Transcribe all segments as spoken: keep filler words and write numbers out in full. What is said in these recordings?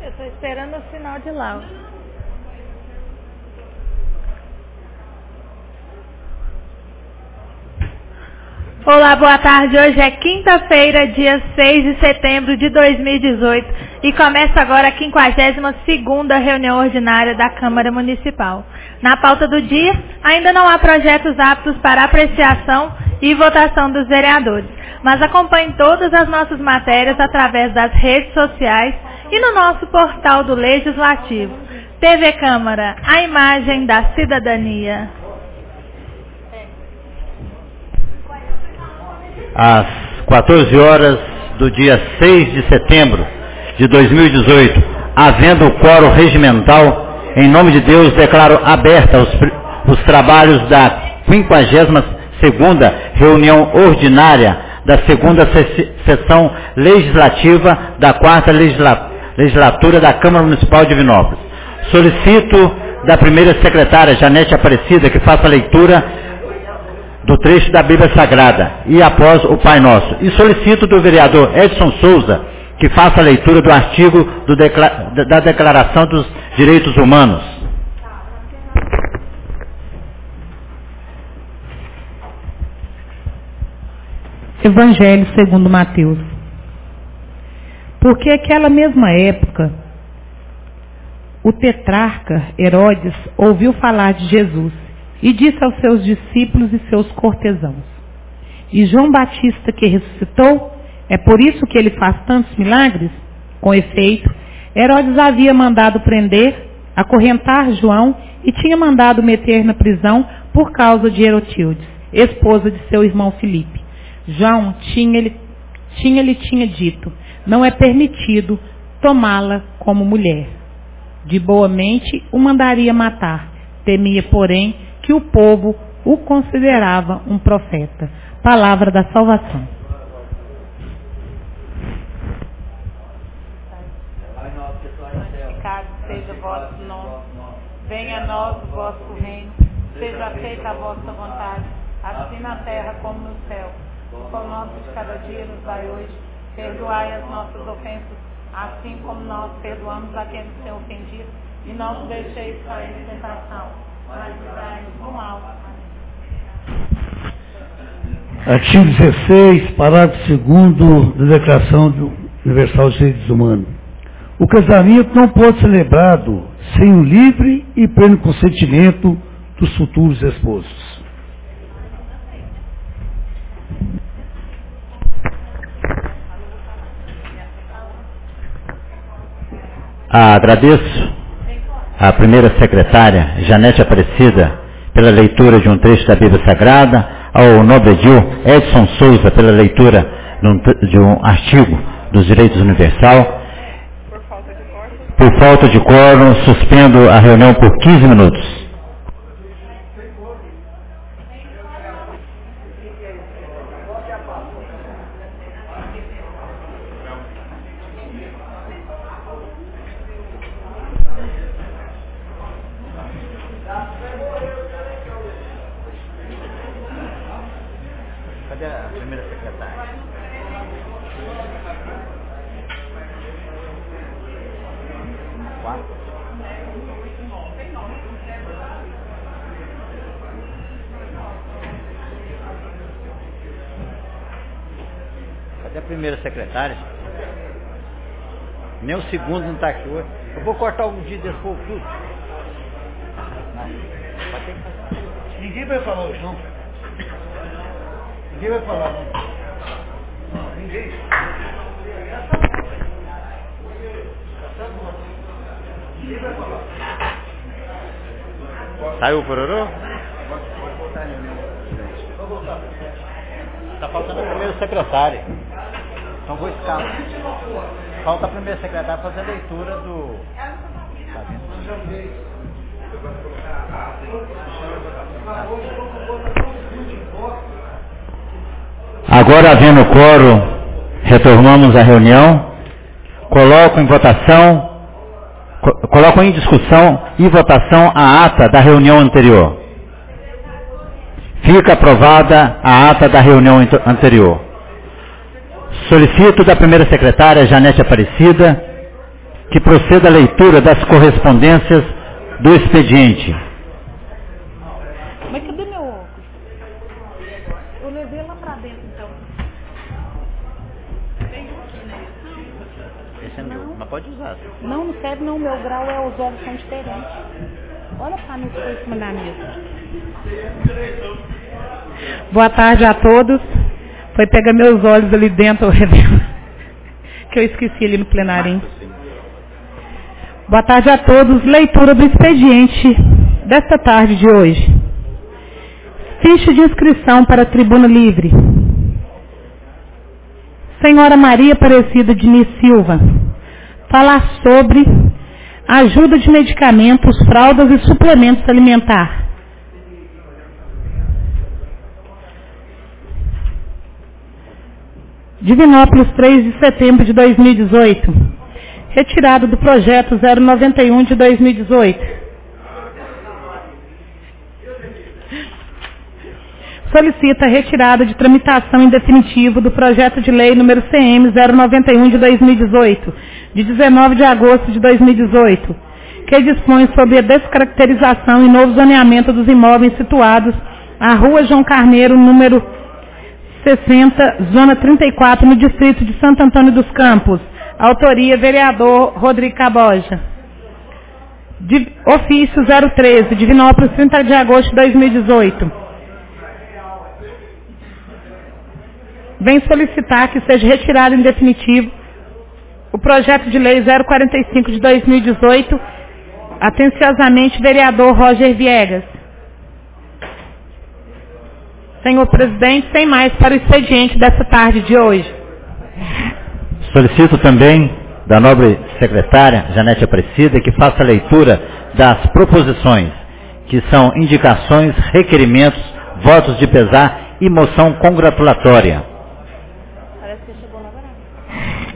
Eu estou esperando o sinal de lá. Olá, boa tarde. Hoje é quinta-feira, dia seis de setembro de dois mil e dezoito e começa agora a quinquagésima segunda reunião ordinária da Câmara Municipal. Na pauta do dia, ainda não há projetos aptos para apreciação e votação dos vereadores, mas acompanhe todas as nossas matérias através das redes sociais e no nosso portal do Legislativo. T V Câmara, a imagem da cidadania. Às quatorze horas do dia seis de setembro de dois mil e dezoito, havendo o quórum regimental, em nome de Deus declaro aberta os, os trabalhos da quinquagésima segunda reunião ordinária da segunda sessão legislativa da quarta legisla, legislatura da Câmara Municipal de Divinópolis. Solicito da primeira secretária, Janete Aparecida, que faça a leitura do trecho da Bíblia Sagrada e após o Pai Nosso. E solicito do vereador Edson Souza que faça a leitura do artigo do decla- da Declaração dos Direitos Humanos. Evangelho segundo Mateus. Porque aquela mesma época, o tetrarca Herodes ouviu falar de Jesus e disse aos seus discípulos e seus cortesãos: e João Batista que ressuscitou, é por isso que ele faz tantos milagres? Com efeito, Herodes havia mandado prender, acorrentar João e tinha mandado meter na prisão por causa de Herotíodes, esposa de seu irmão Filipe. João tinha-lhe tinha, lhe tinha dito: não é permitido tomá-la como mulher. De boa mente o mandaria matar, temia, porém, que o povo o considerava um profeta. Palavra da salvação. Santificado seja o vosso nome, venha a nós o vosso reino, seja feita a vossa vontade, assim na terra como no céu. O pão nosso de cada dia nos dai hoje, perdoai as nossas ofensas, assim como nós perdoamos a quem nos tem ofendido, e não nos deixeis cair em tentação, mas livrai-nos do mal. Artigo dezesseis, parágrafo segundo da Declaração Universal dos Direitos Humanos. O casamento não pode ser celebrado sem o livre e pleno consentimento dos futuros esposos. Agradeço à primeira secretária, Janete Aparecida, pela leitura de um trecho da Bíblia Sagrada, ao nobre edil Edson Souza pela leitura de um artigo dos Direitos Universal. Por falta de quórum, suspendo a reunião por quinze minutos. Cadê a primeira secretária? Quatro. Cadê a primeira secretária? Nem o segundo não está aqui hoje. Eu vou cortar algum dia desse povo tudo. Não. Vai ter que fazer. Ninguém vai falar hoje, não. Ninguém vai falar, não. Ninguém. Ninguém vai falar. Saiu o pororô? Está faltando a primeira secretária. Então vou escalar. Falta a primeira secretária fazer a leitura do... Tá vendo? Agora, havendo quórum, retornamos à reunião. Coloco em votação, co- coloco em discussão e votação a ata da reunião anterior. Fica aprovada a ata da reunião anterior. Solicito da primeira secretária, Janete Aparecida, que proceda a leitura das correspondências do expediente. Mas cadê meu óculos? Eu levei lá pra dentro, então. Esse é meu, mas pode usar. Não, não serve não, meu grau é, os olhos são diferentes. Olha pra mim que foi em cima da mesa. Boa tarde a todos. Foi pegar meus olhos ali dentro, que eu esqueci ali no plenário. Boa tarde a todos. Leitura do expediente desta tarde de hoje. Ficha de inscrição para a Tribuna Livre. Senhora Maria Aparecida Diniz Silva. Falar sobre ajuda de medicamentos, fraldas e suplementos alimentares. Divinópolis, três de setembro de dois mil e dezoito. Retirado do projeto zero noventa e um de dois mil e dezoito. Solicita a retirada de tramitação em definitivo do projeto de lei número C M zero noventa e um de dois mil e dezoito, de dezenove de agosto de dois mil e dezoito, que dispõe sobre a descaracterização e novo zoneamento dos imóveis situados à Rua João Carneiro, número sessenta, zona trinta e quatro, no distrito de Santo Antônio dos Campos. Autoria, vereador Rodrigo Caboja. De, ofício zero treze, Divinópolis, trinta de agosto de dois mil e dezoito. Vem solicitar que seja retirado em definitivo o projeto de lei zero quarenta e cinco de dois mil e dezoito. Atenciosamente, vereador Roger Viegas. Senhor presidente, sem mais para o expediente dessa tarde de hoje. Solicito também da nobre secretária Janete Aparecida que faça a leitura das proposições, que são indicações, requerimentos, votos de pesar e moção congratulatória. Parece que chegou na varanda.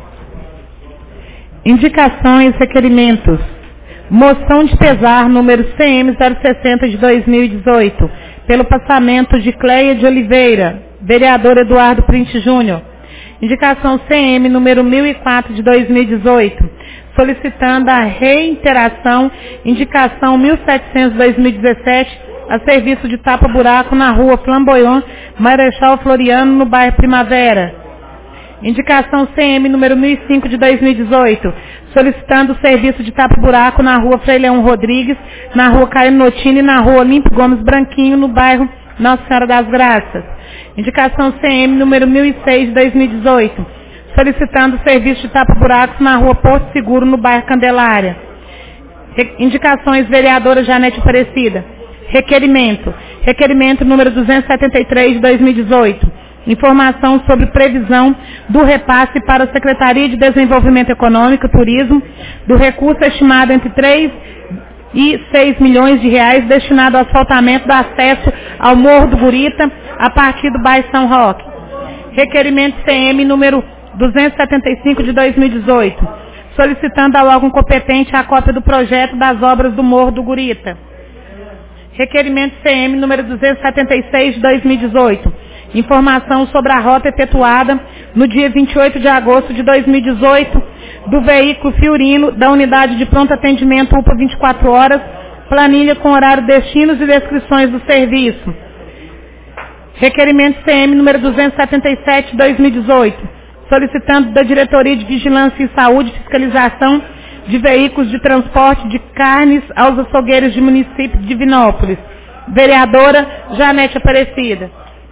Indicações, requerimentos. Moção de pesar número C M zero sessenta de dois mil e dezoito, pelo passamento de Cleia de Oliveira, vereador Eduardo Printe Júnior. Indicação C M número mil e quatro de dois mil e dezoito, solicitando a reiteração, indicação mil e setecentos de dois mil e dezessete, a serviço de tapa-buraco na rua Flamboyant, Marechal Floriano, no bairro Primavera. Indicação C M número mil e cinco de dois mil e dezoito, solicitando o serviço de tapa-buraco na rua Frei Leão Rodrigues, na rua Caio Notini e na rua Olímpio Gomes Branquinho, no bairro Nossa Senhora das Graças. Indicação C M número mil e seis de dois mil e dezoito, solicitando o serviço de tapa-buracos na rua Porto Seguro, no bairro Candelária. Re- Indicações, vereadora Janete Aparecida. Requerimento. Requerimento número duzentos e setenta e três de dois mil e dezoito. Informação sobre previsão do repasse para a Secretaria de Desenvolvimento Econômico e Turismo do recurso estimado entre três e seis milhões de reais destinado ao asfaltamento do acesso ao Morro do Gurita a partir do bairro São Roque. Requerimento C M número duzentos e setenta e cinco de dois mil e dezoito, solicitando ao órgão competente a cópia do projeto das obras do Morro do Gurita. Requerimento C M número duzentos e setenta e seis de dois mil e dezoito. Informação sobre a rota efetuada no dia vinte e oito de agosto de dois mil e dezoito do veículo Fiorino da unidade de pronto atendimento U P A vinte e quatro horas, planilha com horário, destinos e descrições do serviço. Requerimento C M número duzentos e setenta e sete de dois mil e dezoito, solicitando da Diretoria de Vigilância e Saúde e Fiscalização de Veículos de Transporte de Carnes aos açougueiros de município de Divinópolis. Vereadora Janete Aparecida.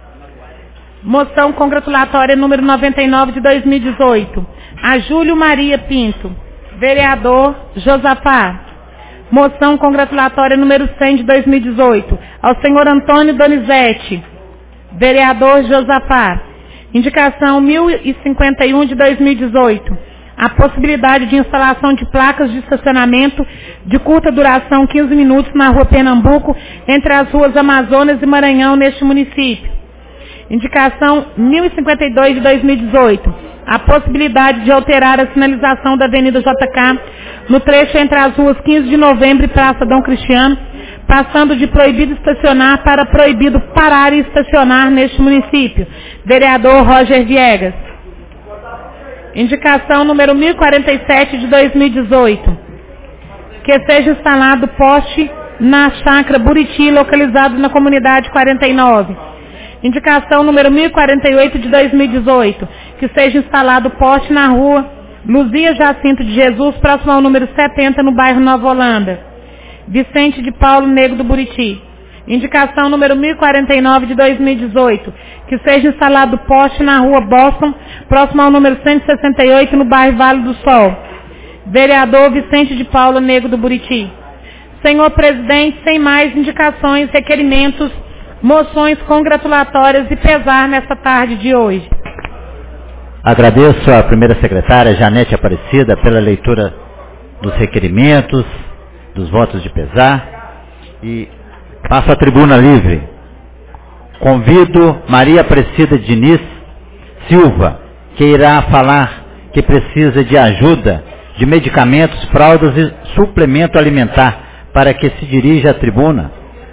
Moção congratulatória número noventa e nove de dois mil e dezoito. A Júlio Maria Pinto. Vereador Josafá. Moção congratulatória número cem de dois mil e dezoito. Ao senhor Antônio Donizete. Vereador Josafá. Indicação mil e cinquenta e um de dois mil e dezoito. A possibilidade de instalação de placas de estacionamento de curta duração, quinze minutos, na rua Pernambuco, entre as ruas Amazonas e Maranhão, neste município. Indicação mil e cinquenta e dois de dois mil e dezoito. A possibilidade de alterar a sinalização da Avenida J K no trecho entre as ruas quinze de novembro e Praça Dom Cristiano, passando de proibido estacionar para proibido parar e estacionar neste município. Vereador Roger Viegas. Indicação número mil e quarenta e sete de dois mil e dezoito. Que seja instalado poste na chácara Buriti, localizado na comunidade quarenta e nove. Indicação número mil e quarenta e oito de dois mil e dezoito. Que seja instalado poste na rua Luzia Jacinto de Jesus, próximo ao número setenta, no bairro Nova Holanda. Vicente de Paulo Negro do Buriti. Indicação número mil e quarenta e nove de dois mil e dezoito. Que seja instalado poste na rua Boston, próximo ao número cento e sessenta e oito, no bairro Vale do Sol. Vereador Vicente de Paulo Negro do Buriti. Senhor presidente, sem mais indicações, requerimentos, moções congratulatórias e pesar nessa tarde de hoje. Agradeço à primeira secretária, Janete Aparecida, pela leitura dos requerimentos, dos votos de pesar, e passo a tribuna livre. Convido Maria Aparecida Diniz Silva, que irá falar que precisa de ajuda de medicamentos, fraldas e suplemento alimentar, para que se dirija à tribuna.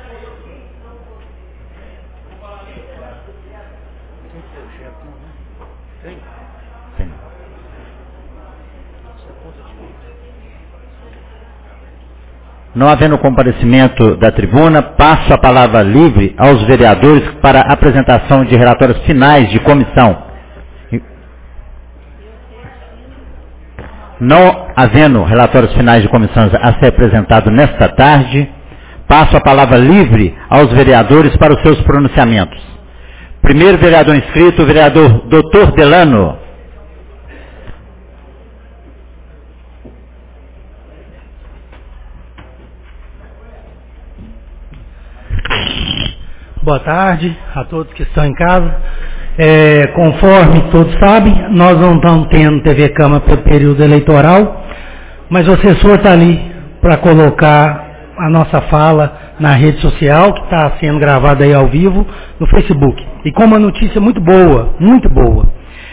Não havendo comparecimento da tribuna, passo a palavra livre aos vereadores para a apresentação de relatórios finais de comissão. Não havendo relatórios finais de comissões a ser apresentado nesta tarde, passo a palavra livre aos vereadores para os seus pronunciamentos. Primeiro vereador inscrito, o vereador doutor Delano. Boa tarde a todos que estão em casa. É, conforme todos sabem, nós não estamos tendo T V Câmara pelo período eleitoral, mas o assessor está ali para colocar a nossa fala na rede social, que está sendo gravada aí ao vivo no Facebook. E com uma notícia muito boa, muito boa,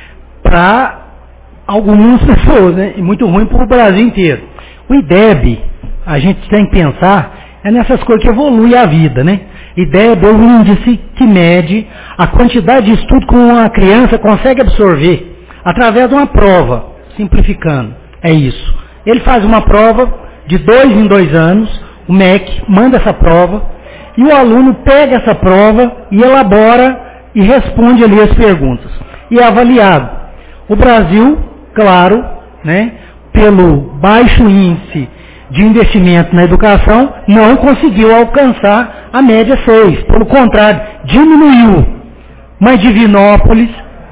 para algumas pessoas, né? E muito ruim para o Brasil inteiro. O I D E B, a gente tem que pensar, é nessas coisas que evolui a vida, né? I D E B é o índice que mede a quantidade de estudo que uma criança consegue absorver através de uma prova, simplificando. É isso. Ele faz uma prova de dois em dois anos, o M E C manda essa prova, e o aluno pega essa prova e elabora e responde ali as perguntas. E é avaliado. O Brasil, claro, né, pelo baixo índice de investimento na educação, não conseguiu alcançar a média seis. Pelo contrário, diminuiu. Mas Divinópolis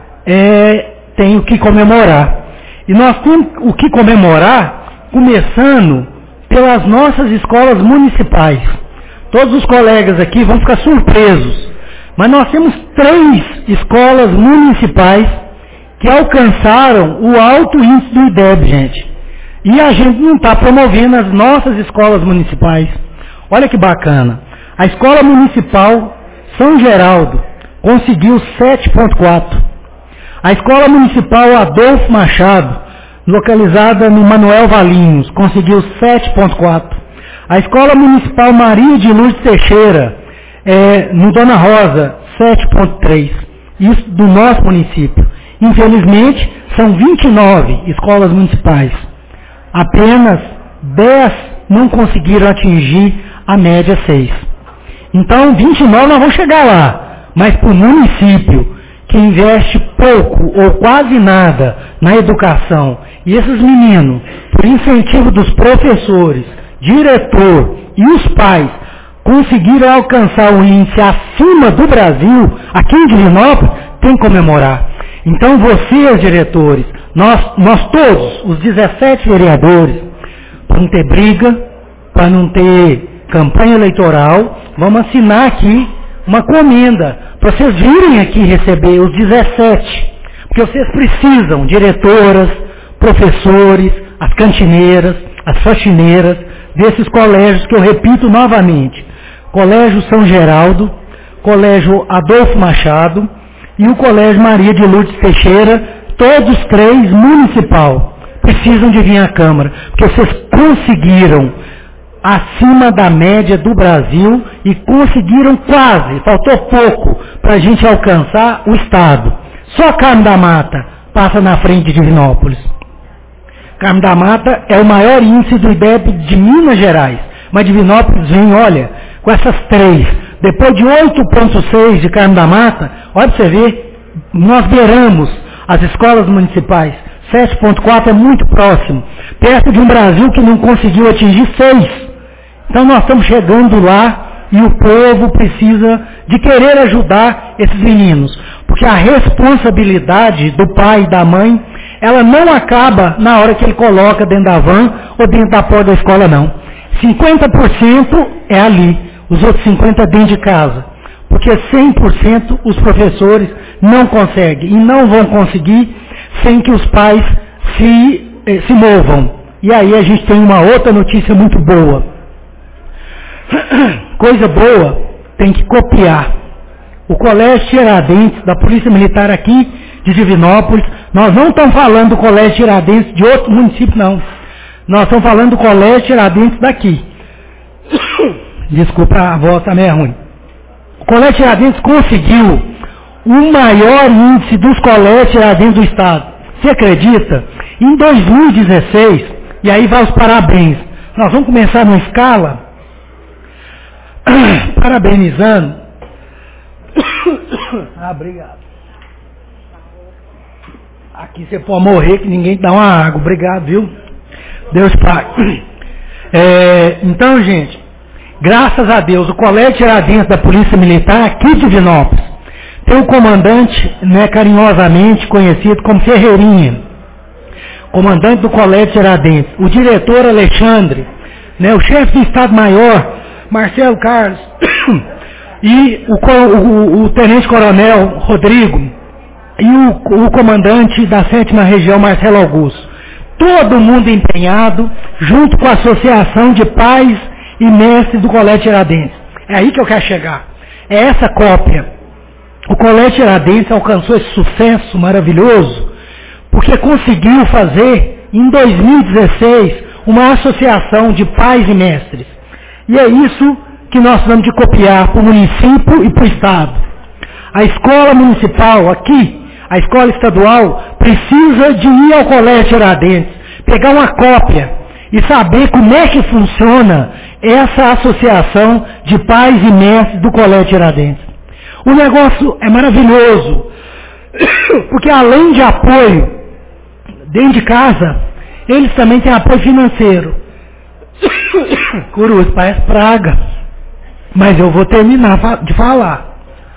é, tem o que comemorar. E nós temos o que comemorar começando pelas nossas escolas municipais. Todos os colegas aqui vão ficar surpresos. Mas nós temos três escolas municipais que alcançaram o alto índice do I D E B, gente. E a gente não está promovendo as nossas escolas municipais. Olha que bacana. A Escola Municipal São Geraldo conseguiu sete ponto quatro. A Escola Municipal Adolfo Machado, localizada no Manuel Valinhos, conseguiu sete ponto quatro. A Escola Municipal Maria de Lourdes Teixeira, é, no Dona Rosa, sete ponto três. Isso do nosso município. Infelizmente, são vinte e nove escolas municipais. Apenas dez não conseguiram atingir a média seis. Então, vinte e nove nós vamos chegar lá. Mas para o município que investe pouco ou quase nada na educação, e esses meninos, por incentivo dos professores, diretor e os pais, conseguiram alcançar o índice acima do Brasil, aqui em Divinópolis, tem que comemorar. Então, vocês, diretores, nós, nós todos, os dezessete vereadores, para não ter briga, para não ter campanha eleitoral, vamos assinar aqui uma comenda, para vocês virem aqui receber os dezessete, porque vocês precisam, diretoras, professores, as cantineiras, as faxineiras, desses colégios que eu repito novamente, Colégio São Geraldo, Colégio Adolfo Machado e o Colégio Maria de Lourdes Teixeira, todos três municipal, precisam de vir à Câmara, porque vocês conseguiram acima da média do Brasil e conseguiram quase, faltou pouco para a gente alcançar o Estado. Só Carmo da Mata, passa na frente de Divinópolis. Carmo da Mata é o maior índice do I D E B de Minas Gerais, mas Divinópolis vem, olha, com essas três. Depois de oito vírgula seis de Carmo da Mata, olha para você ver, nós beiramos as escolas municipais. sete vírgula quatro é muito próximo, perto de um Brasil que não conseguiu atingir seis. Então nós estamos chegando lá e o povo precisa de querer ajudar esses meninos, porque a responsabilidade do pai e da mãe, ela não acaba na hora que ele coloca dentro da van ou dentro da porta da escola, não. cinquenta por cento é ali, os outros cinquenta por cento dentro de casa, porque cem por cento os professores não conseguem e não vão conseguir sem que os pais se, eh, se movam. E aí a gente tem uma outra notícia muito boa. Coisa boa, tem que copiar. O Colégio Tiradentes, da Polícia Militar aqui de Divinópolis, nós não estamos falando do Colégio Tiradentes de outro município, não. Nós estamos falando do Colégio Tiradentes daqui. Desculpa, a voz também é ruim. O Colégio Tiradentes conseguiu o maior índice dos colégios Tiradentes do Estado. Você acredita? Em dois mil e dezesseis, e aí vai os parabéns. Nós vamos começar numa escala, parabenizando. Ah, obrigado. Aqui você pode morrer que ninguém dá uma água. Obrigado, viu? Deus Pai. É, então, gente, graças a Deus, o Colégio Tiradentes da Polícia Militar aqui de Divinópolis tem um comandante, né, carinhosamente conhecido como Ferreirinha, comandante do Colégio Tiradentes, o diretor Alexandre, né, o chefe do Estado-Maior, Marcelo Carlos, e o, o, o tenente-coronel Rodrigo, e o, o comandante da sétima Região, Marcelo Augusto. Todo mundo empenhado, junto com a Associação de Pais e Mestres do Colégio Tiradentes. É aí que eu quero chegar. É essa cópia. O Colégio Tiradentes alcançou esse sucesso maravilhoso porque conseguiu fazer, em dois mil e dezesseis, uma associação de pais e mestres. E é isso que nós vamos de copiar para o município e para o Estado. A escola municipal aqui, a escola estadual, precisa de ir ao Colégio Tiradentes, pegar uma cópia e saber como é que funciona essa associação de pais e mestres do Colégio Tiradentes. O negócio é maravilhoso, porque além de apoio dentro de casa, eles também têm apoio financeiro. Curuz, parece praga, mas eu vou terminar de falar.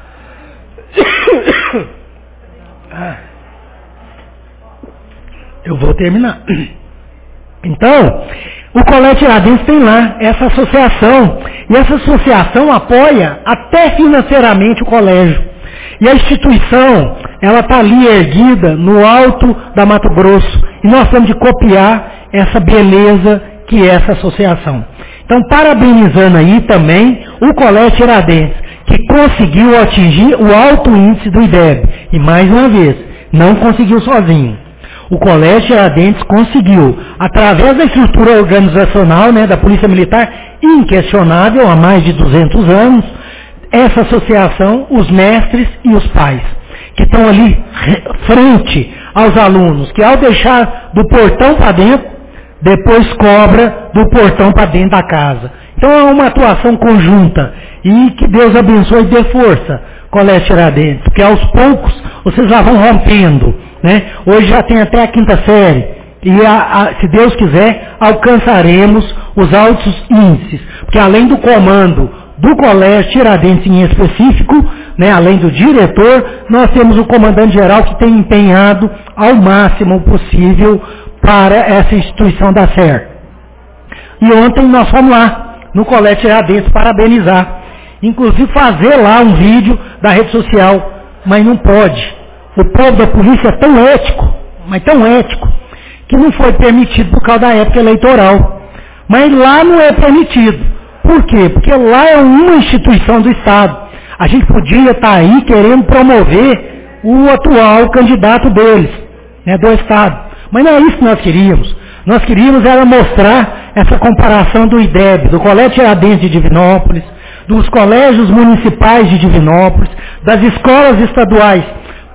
Eu vou terminar. Então, o Colégio Tiradentes tem lá essa associação, e essa associação apoia até financeiramente o colégio. E a instituição, ela está ali erguida no alto da Mato Grosso, e nós temos de copiar essa beleza que é essa associação. Então, parabenizando aí também o Colégio Tiradentes, que conseguiu atingir o alto índice do I D E B. E mais uma vez, não conseguiu sozinho. O Colégio Tiradentes conseguiu, através da estrutura organizacional, né, da Polícia Militar, inquestionável há mais de duzentos anos, essa associação, os mestres e os pais, que estão ali frente aos alunos, que ao deixar do portão para dentro, depois cobra do portão para dentro da casa. Então é uma atuação conjunta, e que Deus abençoe e dê força, Colégio Tiradentes, porque aos poucos vocês já vão rompendo, né? Hoje já tem até a quinta série, e a, a, se Deus quiser, alcançaremos os altos índices, porque além do comando do Colégio Tiradentes em específico, né, além do diretor, nós temos o comandante geral que tem empenhado ao máximo possível para essa instituição dar certo. E ontem nós fomos lá, no Colégio Tiradentes, parabenizar, inclusive fazer lá um vídeo da rede social, mas não pode. O povo da polícia é tão ético, mas tão ético, que não foi permitido por causa da época eleitoral. Mas lá não é permitido. Por quê? Porque lá é uma instituição do Estado. A gente podia estar aí querendo promover o atual candidato deles, né, do Estado. Mas não é isso que nós queríamos. Nós queríamos era mostrar essa comparação do I D E B, do Colégio Tiradentes de Divinópolis, dos colégios municipais de Divinópolis, das escolas estaduais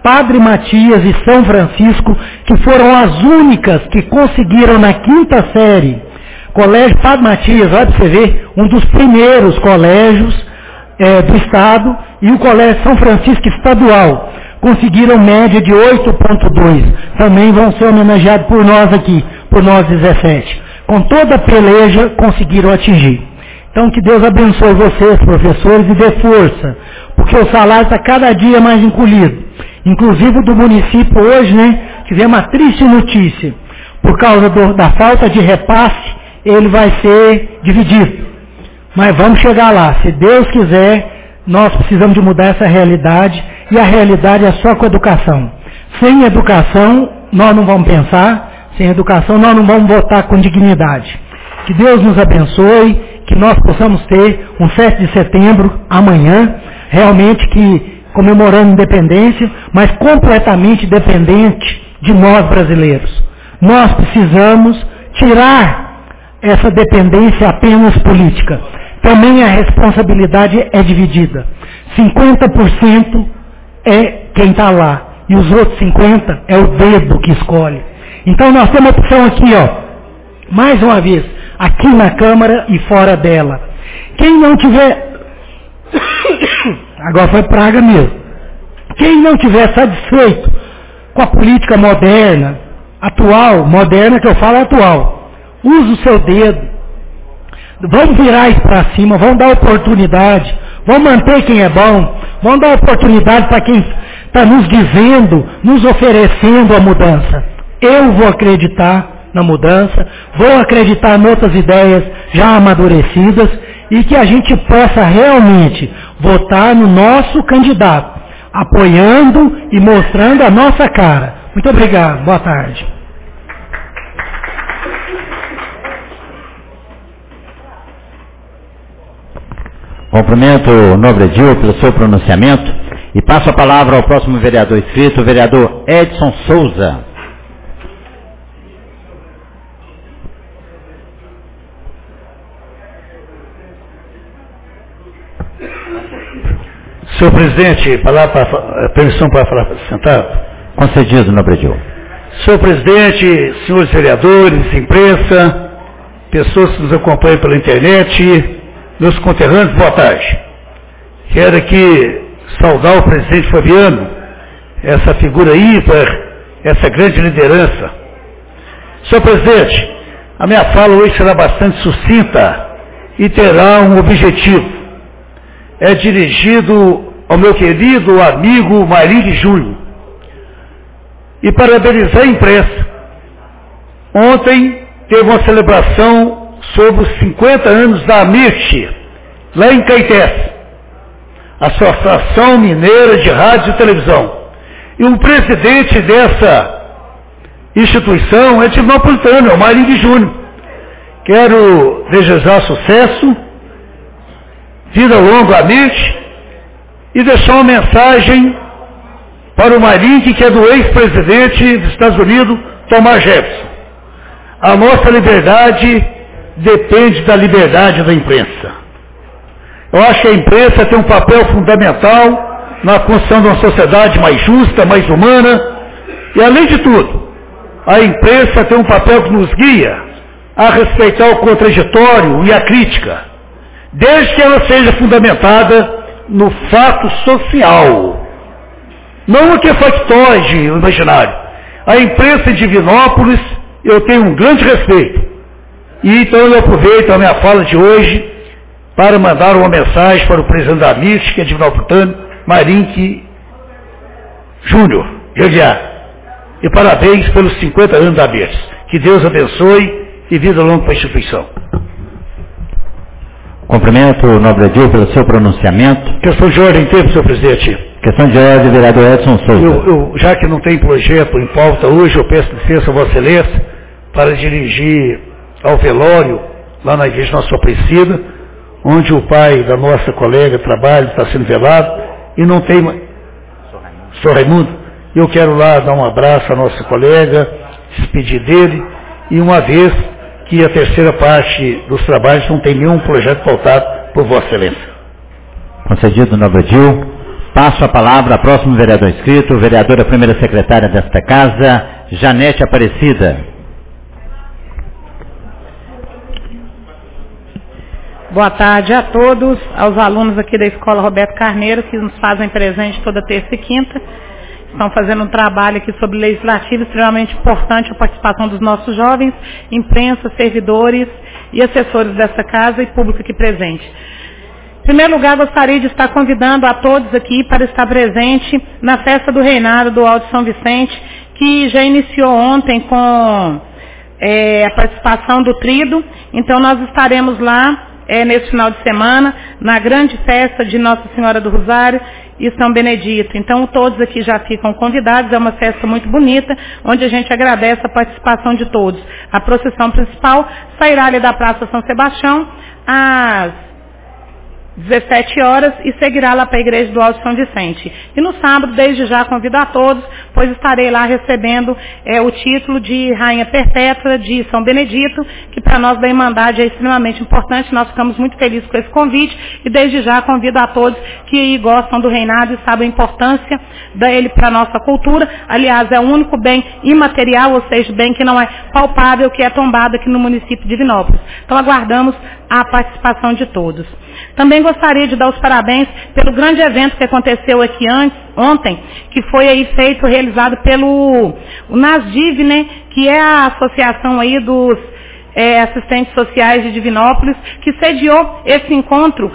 Padre Matias e São Francisco, que foram as únicas que conseguiram na quinta série. Colégio Padre Matias, olha para você ver, um dos primeiros colégios é, do Estado, e o Colégio São Francisco Estadual, conseguiram média de oito vírgula dois. Também vão ser homenageados por nós aqui, por nós dezessete. Com toda a peleja, conseguiram atingir. Então, que Deus abençoe vocês, professores, e dê força, porque o salário está cada dia mais encolhido. Inclusive do município hoje, né, tivemos uma triste notícia. Por causa do, da falta de repasse, ele vai ser dividido. Mas vamos chegar lá. Se Deus quiser, nós precisamos de mudar essa realidade, e a realidade é só com educação. Sem educação, nós não vamos pensar, sem educação, nós não vamos votar com dignidade. Que Deus nos abençoe, que nós possamos ter um sete de setembro, amanhã, realmente que comemorando a independência, mas completamente dependente de nós brasileiros. Nós precisamos tirar essa dependência apenas política. Também a responsabilidade é dividida. cinquenta por cento é quem está lá, e os outros cinquenta por cento é o dedo que escolhe. Então nós temos a opção aqui, ó, mais uma vez, aqui na Câmara e fora dela. Quem não tiver... Agora foi praga mesmo. Quem não tiver satisfeito com a política moderna, atual, moderna que eu falo é atual, use o seu dedo. Vamos virar isso para cima, vamos dar oportunidade, vamos manter quem é bom, vamos dar oportunidade para quem está nos dizendo, nos oferecendo a mudança. Eu vou acreditar na mudança, vou acreditar em outras ideias já amadurecidas e que a gente possa realmente votar no nosso candidato, apoiando e mostrando a nossa cara. Muito obrigado, boa tarde. Cumprimento o nobre Edil pelo seu pronunciamento e passo a palavra ao próximo vereador inscrito, o vereador Edson Souza. Senhor presidente, palavra para, permissão para falar sentado? Concedido, nobre Edil. Senhor presidente, senhores vereadores, imprensa, pessoas que nos acompanham pela internet, meus conterrâneos, boa tarde. Quero aqui saudar o presidente Fabiano, essa figura ímpar, essa grande liderança. Senhor presidente, a minha fala hoje será bastante sucinta e terá um objetivo. É dirigido ao meu querido amigo Marinho Júnior e parabenizar a imprensa. Ontem teve uma celebração sobre os cinquenta anos da AMIRT, lá em Caetés, Associação Mineira de Rádio e Televisão. E o presidente dessa instituição é Divinopolitano, é o Marinho Júnior. Quero desejar sucesso, vida longa à AMIRT, e deixar uma mensagem para o Marinho, que é do ex-presidente dos Estados Unidos, Thomas Jefferson. A nossa liberdade depende da liberdade da imprensa. Eu acho que a imprensa tem um papel fundamental na construção de uma sociedade mais justa, mais humana, e além de tudo, a imprensa tem um papel que nos guia a respeitar o contraditório e a crítica, desde que ela seja fundamentada no fato social, não no que é factóide ou imaginário. A imprensa em Divinópolis, eu tenho um grande respeito, e então eu aproveito a minha fala de hoje para mandar uma mensagem para o presidente da AMIRT, que é Divinopolitano, Marinho Júnior, de Aguiar, e parabéns pelos cinquenta anos da AMIRT. Que Deus abençoe e vida longa para a instituição. Cumprimento o nobre Edil pelo seu pronunciamento. Questão de ordem tempo, senhor presidente. Questão de ordem, vereador Edson Souza. Eu, eu, já que não tem projeto em pauta hoje, eu peço licença a Vossa Excelência para dirigir ao velório, lá na igreja Nossa Aparecida, onde o pai da nossa colega trabalha, está sendo velado, e não tem... Sr. Raimundo, eu quero lá dar um abraço à nossa colega, despedir dele, e uma vez que a terceira parte dos trabalhos não tem nenhum projeto pautado por Vossa Excelência. Concedido, nobre Edil. Passo a palavra ao próximo vereador inscrito, vereadora primeira secretária desta casa, Janete Aparecida. Boa tarde a todos, aos alunos aqui da Escola Roberto Carneiro, que nos fazem presente toda terça e quinta. Estão fazendo um trabalho aqui sobre legislativo extremamente importante, a participação dos nossos jovens, imprensa, servidores e assessores dessa casa e público aqui presente. Em primeiro lugar, gostaria de estar convidando a todos aqui para estar presente na festa do reinado do Alto São Vicente, que já iniciou ontem com é, a participação do Trido. Então nós estaremos lá é, nesse final de semana, na grande festa de Nossa Senhora do Rosário e São Benedito. Então todos aqui já ficam convidados, é uma festa muito bonita, onde a gente agradece a participação de todos. A procissão principal sairá ali da Praça São Sebastião às dezessete horas e seguirá lá para a Igreja do Alto São Vicente. E no sábado, desde já, convido a todos, pois estarei lá recebendo é, o título de Rainha Perpétua de São Benedito, que para nós da Irmandade é extremamente importante. Nós ficamos muito felizes com esse convite e desde já convido a todos que gostam do reinado e sabem a importância dele para a nossa cultura. Aliás, é o único bem imaterial, ou seja, bem que não é palpável, que é tombado aqui no município de Divinópolis. Então aguardamos a participação de todos. Também gostaria de dar os parabéns pelo grande evento que aconteceu aqui antes, ontem, que foi aí feito, realizado pelo o NASDIV, né, que é a associação aí dos é, assistentes sociais de Divinópolis, que sediou esse encontro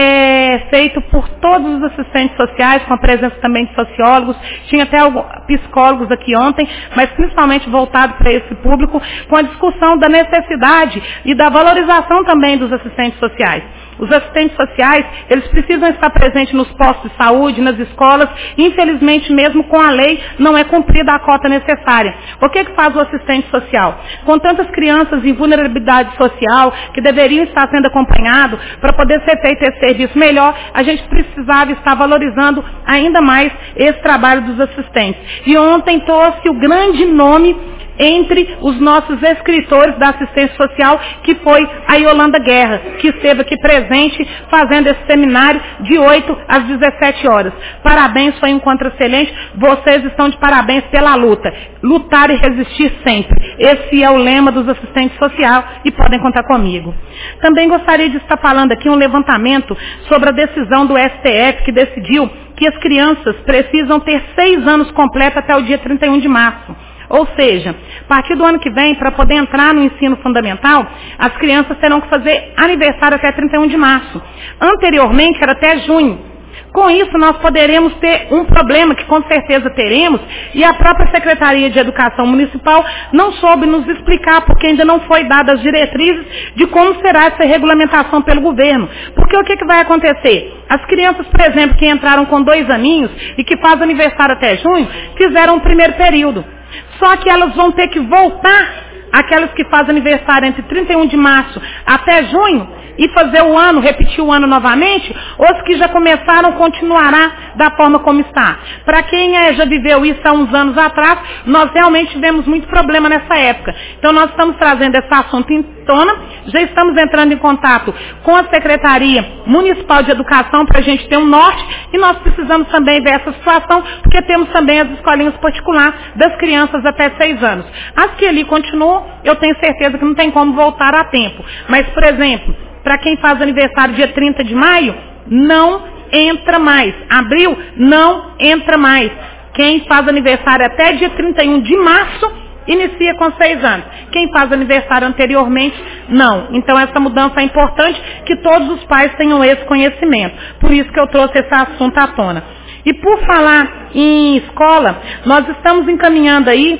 é, feito por todos os assistentes sociais, com a presença também de sociólogos, tinha até alguns psicólogos aqui ontem, mas principalmente voltado para esse público, com a discussão da necessidade e da valorização também dos assistentes sociais. Os assistentes sociais, eles precisam estar presentes nos postos de saúde, nas escolas, e infelizmente mesmo com a lei não é cumprida a cota necessária. O que que faz o assistente social? Com tantas crianças em vulnerabilidade social, que deveriam estar sendo acompanhados, para poder ser feito esse serviço melhor, a gente precisava estar valorizando ainda mais esse trabalho dos assistentes. E ontem trouxe o grande nome entre os nossos escritores da assistência social, que foi a Yolanda Guerra, que esteve aqui presente fazendo esse seminário de oito às dezessete horas. Parabéns, foi um encontro excelente, vocês estão de parabéns pela luta. Lutar e resistir sempre. Esse é o lema dos assistentes sociais e podem contar comigo. Também gostaria de estar falando aqui um levantamento sobre a decisão do S T F, que decidiu que as crianças precisam ter seis anos completos até o dia trinta e um de março. Ou seja, a partir do ano que vem, para poder entrar no ensino fundamental, as crianças terão que fazer aniversário até trinta e um de março. Anteriormente era até junho. Com isso, nós poderemos ter um problema, que com certeza teremos, e a própria Secretaria de Educação Municipal não soube nos explicar, porque ainda não foi dadas as diretrizes de como será essa regulamentação pelo governo. Porque o que, que vai acontecer? As crianças, por exemplo, que entraram com dois aninhos e que fazem aniversário até junho, fizeram o primeiro período. Só que elas vão ter que voltar, aquelas que fazem aniversário entre trinta e um de março até junho, e fazer o ano, repetir o ano novamente, os que já começaram continuará da forma como está. Para quem é, já viveu isso há uns anos atrás, nós realmente tivemos muito problema nessa época. Então nós estamos trazendo esse assunto em tona, já estamos entrando em contato com a Secretaria Municipal de Educação para a gente ter um norte, e nós precisamos também ver essa situação, porque temos também as escolinhas particulares das crianças até seis anos. As que ali continuam, eu tenho certeza que não tem como voltar a tempo. Mas, por exemplo, para quem faz aniversário dia trinta de maio, não entra mais. Abril, não entra mais. Quem faz aniversário até dia trinta e um de março, inicia com seis anos. Quem faz aniversário anteriormente, não. Então essa mudança é importante, que todos os pais tenham esse conhecimento. Por isso que eu trouxe esse assunto à tona. E por falar em escola, nós estamos encaminhando aí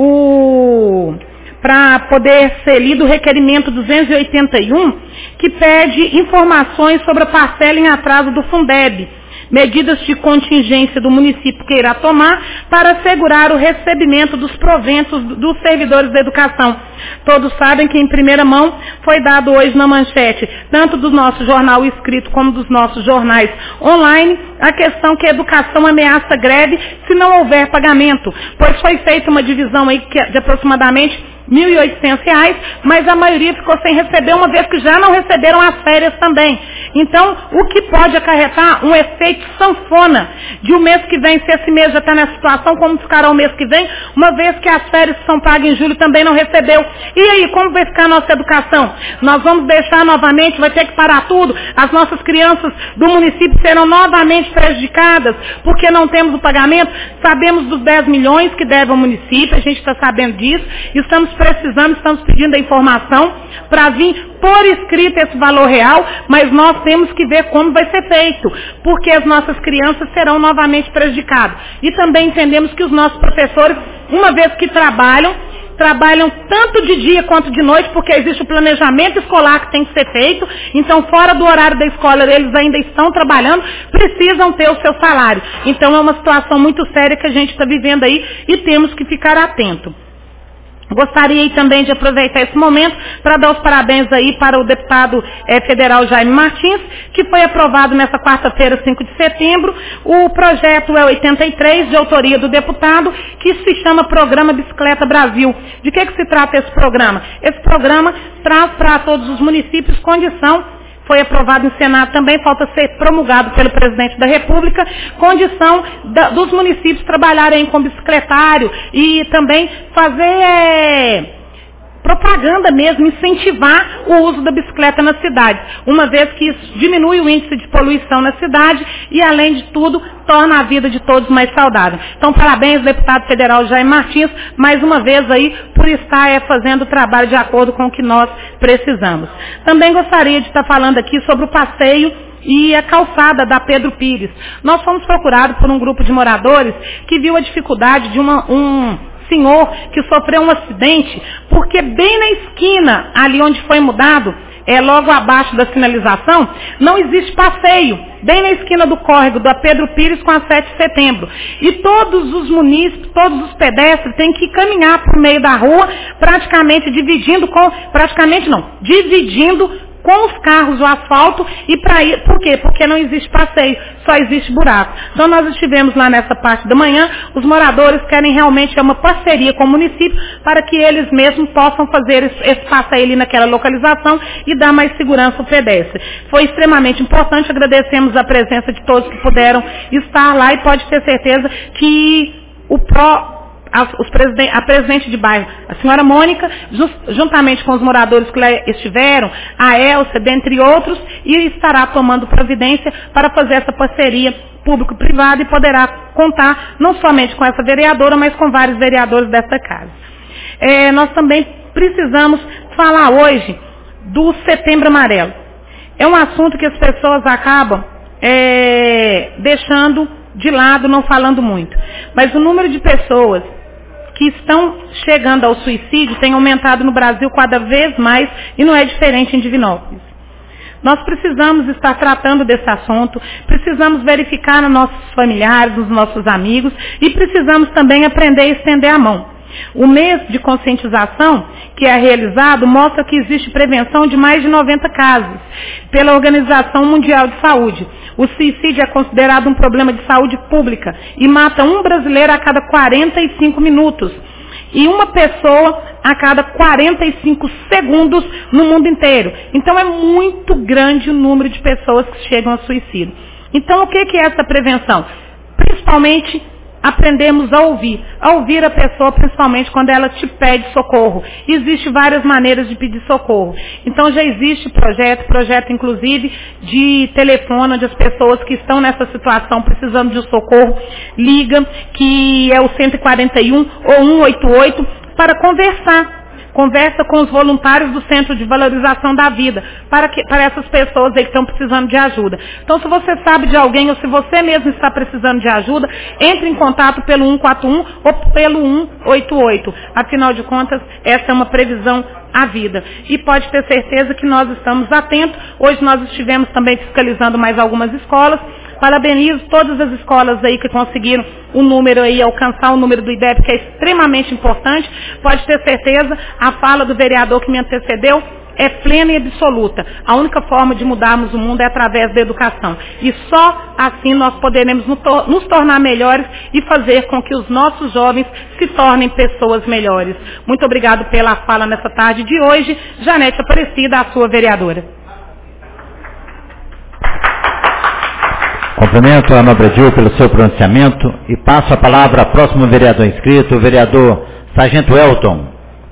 o... para poder ser lido o requerimento duzentos e oitenta e um, que pede informações sobre a parcela em atraso do Fundeb, medidas de contingência do município que irá tomar para assegurar o recebimento dos proventos dos servidores da educação. Todos sabem que em primeira mão foi dado hoje na manchete, tanto do nosso jornal escrito como dos nossos jornais online, a questão que a educação ameaça greve se não houver pagamento, pois foi feita uma divisão aí de aproximadamente mil e oitocentos reais, mas a maioria ficou sem receber, uma vez que já não receberam as férias também. Então, o que pode acarretar um efeito prefeito sanfona de o mês que vem, se esse mês já está nessa situação, como ficará o mês que vem, uma vez que as férias que são pagas em julho também não recebeu. E aí, como vai ficar a nossa educação? Nós vamos deixar novamente, vai ter que parar tudo, as nossas crianças do município serão novamente prejudicadas, porque não temos o pagamento. Sabemos dos dez milhões que deve ao município, a gente está sabendo disso, estamos precisando, estamos pedindo a informação para vir por escrito esse valor real, mas nós temos que ver como vai ser feito, porque as nossas crianças serão novamente prejudicadas. E também entendemos que os nossos professores, uma vez que trabalham, trabalham tanto de dia quanto de noite, porque existe o planejamento escolar que tem que ser feito, então fora do horário da escola eles ainda estão trabalhando, precisam ter o seu salário. Então é uma situação muito séria que a gente está vivendo aí e temos que ficar atento. Gostaria também de aproveitar esse momento para dar os parabéns aí para o deputado eh, federal Jaime Martins, que foi aprovado nessa quarta-feira, cinco de setembro. O projeto é oitenta e três, de autoria do deputado, que se chama Programa Bicicleta Brasil. De que, que se trata esse programa? Esse programa traz para todos os municípios condição, foi aprovado no Senado também, falta ser promulgado pelo presidente da República, condição da, dos municípios trabalharem com bicicletário e também fazer é, propaganda mesmo, incentivar o uso da bicicleta na cidade, uma vez que isso diminui o índice de poluição na cidade e, além de tudo, torna a vida de todos mais saudável. Então, parabéns, deputado federal Jaime Martins, mais uma vez aí, por estar é, fazendo o trabalho de acordo com o que nós precisamos. Também gostaria de estar falando aqui sobre o passeio e a calçada da Pedro Pires. Nós fomos procurados por um grupo de moradores que viu a dificuldade de uma, um senhor que sofreu um acidente, porque bem na esquina, ali onde foi mudado, é, logo abaixo da sinalização, não existe passeio, bem na esquina do córrego da Pedro Pires com a sete de setembro. E todos os munícipes, todos os pedestres têm que caminhar por meio da rua, praticamente dividindo com, praticamente não, dividindo com os carros o asfalto, e para ir, por quê? Porque não existe passeio, só existe buraco. Então nós estivemos lá nessa parte da manhã, os moradores querem realmente uma parceria com o município para que eles mesmos possam fazer esse, esse passeio ali naquela localização e dar mais segurança ao pedestre. Foi extremamente importante, agradecemos a presença de todos que puderam estar lá e pode ter certeza que o pró Os presidente, a presidente de bairro, a senhora Mônica, just, juntamente com os moradores que lá estiveram, a Elsa, dentre outros, e estará tomando providência para fazer essa parceria público-privada e poderá contar não somente com essa vereadora, mas com vários vereadores dessa casa. É, nós também precisamos falar hoje do Setembro Amarelo. É um assunto que as pessoas acabam é, deixando de lado, não falando muito. Mas o número de pessoas que estão chegando ao suicídio tem aumentado no Brasil cada vez mais e não é diferente em Divinópolis. Nós precisamos estar tratando desse assunto, precisamos verificar nos nossos familiares, nos nossos amigos e precisamos também aprender a estender a mão. O mês de conscientização que é realizado mostra que existe prevenção de mais de noventa casos pela Organização Mundial de Saúde. O suicídio é considerado um problema de saúde pública e mata um brasileiro a cada quarenta e cinco minutos e uma pessoa a cada quarenta e cinco segundos no mundo inteiro. Então é muito grande o número de pessoas que chegam ao suicídio. Então o que é essa prevenção? Principalmente aprendemos a ouvir, a ouvir a pessoa, principalmente quando ela te pede socorro. Existem várias maneiras de pedir socorro. Então já existe projeto, projeto inclusive de telefone, onde as pessoas que estão nessa situação precisando de socorro, ligam, que é o cento e quarenta e um ou cento e oitenta e oito, para conversar. Conversa com os voluntários do Centro de Valorização da Vida, para, que, para essas pessoas aí que estão precisando de ajuda. Então, se você sabe de alguém ou se você mesmo está precisando de ajuda, entre em contato pelo cento e quarenta e um ou pelo cento e oitenta e oito. Afinal de contas, essa é uma previsão à vida. E pode ter certeza que nós estamos atentos. Hoje nós estivemos também fiscalizando mais algumas escolas. Parabenizo todas as escolas aí que conseguiram o número aí, alcançar o número do I D E P, que é extremamente importante. Pode ter certeza, a fala do vereador que me antecedeu é plena e absoluta. A única forma de mudarmos o mundo é através da educação. E só assim nós poderemos nos tornar melhores e fazer com que os nossos jovens se tornem pessoas melhores. Muito obrigado pela fala nessa tarde de hoje. Janete Aparecida, a sua vereadora. Cumprimento a Nobre Edil pelo seu pronunciamento e passo a palavra ao próximo vereador inscrito, o vereador Sargento Elton.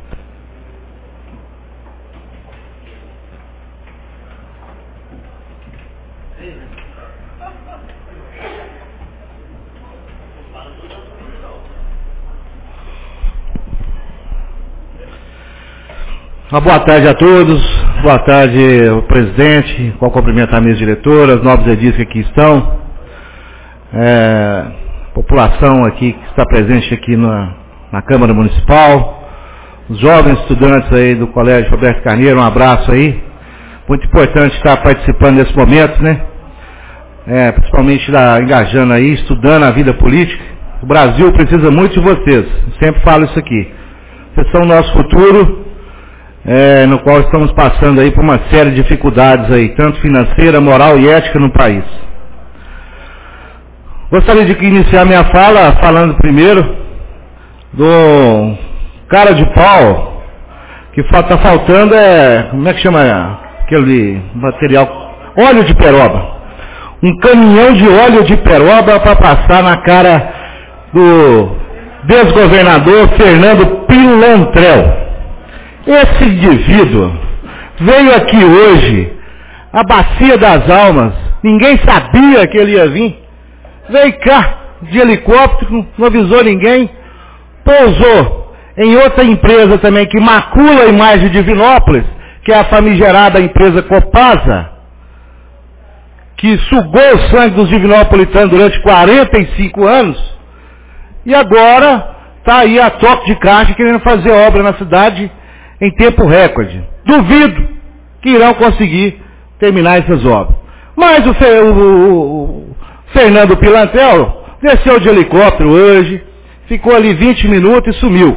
Uma boa tarde a todos, boa tarde ao presidente, com cumprimento à mesa diretora, as nobres edis que aqui estão, é, população aqui que está presente aqui na, na Câmara Municipal, os jovens estudantes aí do Colégio Roberto Carneiro, um abraço aí, muito importante estar participando nesse momento, né, é, principalmente lá, engajando aí, estudando a vida política. O Brasil precisa muito de vocês, sempre falo isso aqui, vocês são o nosso futuro. É, no qual estamos passando aí por uma série de dificuldades aí, tanto financeira, moral e ética no país. Gostaria de iniciar minha fala falando primeiro do cara de pau que está faltando, é, como é que chama aquele material? Óleo de peroba. Um caminhão de óleo de peroba para passar na cara do desgovernador Fernando Pilantrel. Esse indivíduo veio aqui hoje, a Bacia das Almas, ninguém sabia que ele ia vir, veio cá de helicóptero, não avisou ninguém, pousou em outra empresa também que macula a imagem de Divinópolis, que é a famigerada empresa Copasa, que sugou o sangue dos divinopolitanos durante quarenta e cinco anos, e agora está aí a toque de caixa querendo fazer obra na cidade em tempo recorde. Duvido que irão conseguir terminar essas obras. Mas o, Fe, o, o Fernando Pilantrel desceu de helicóptero hoje, ficou ali vinte minutos e sumiu.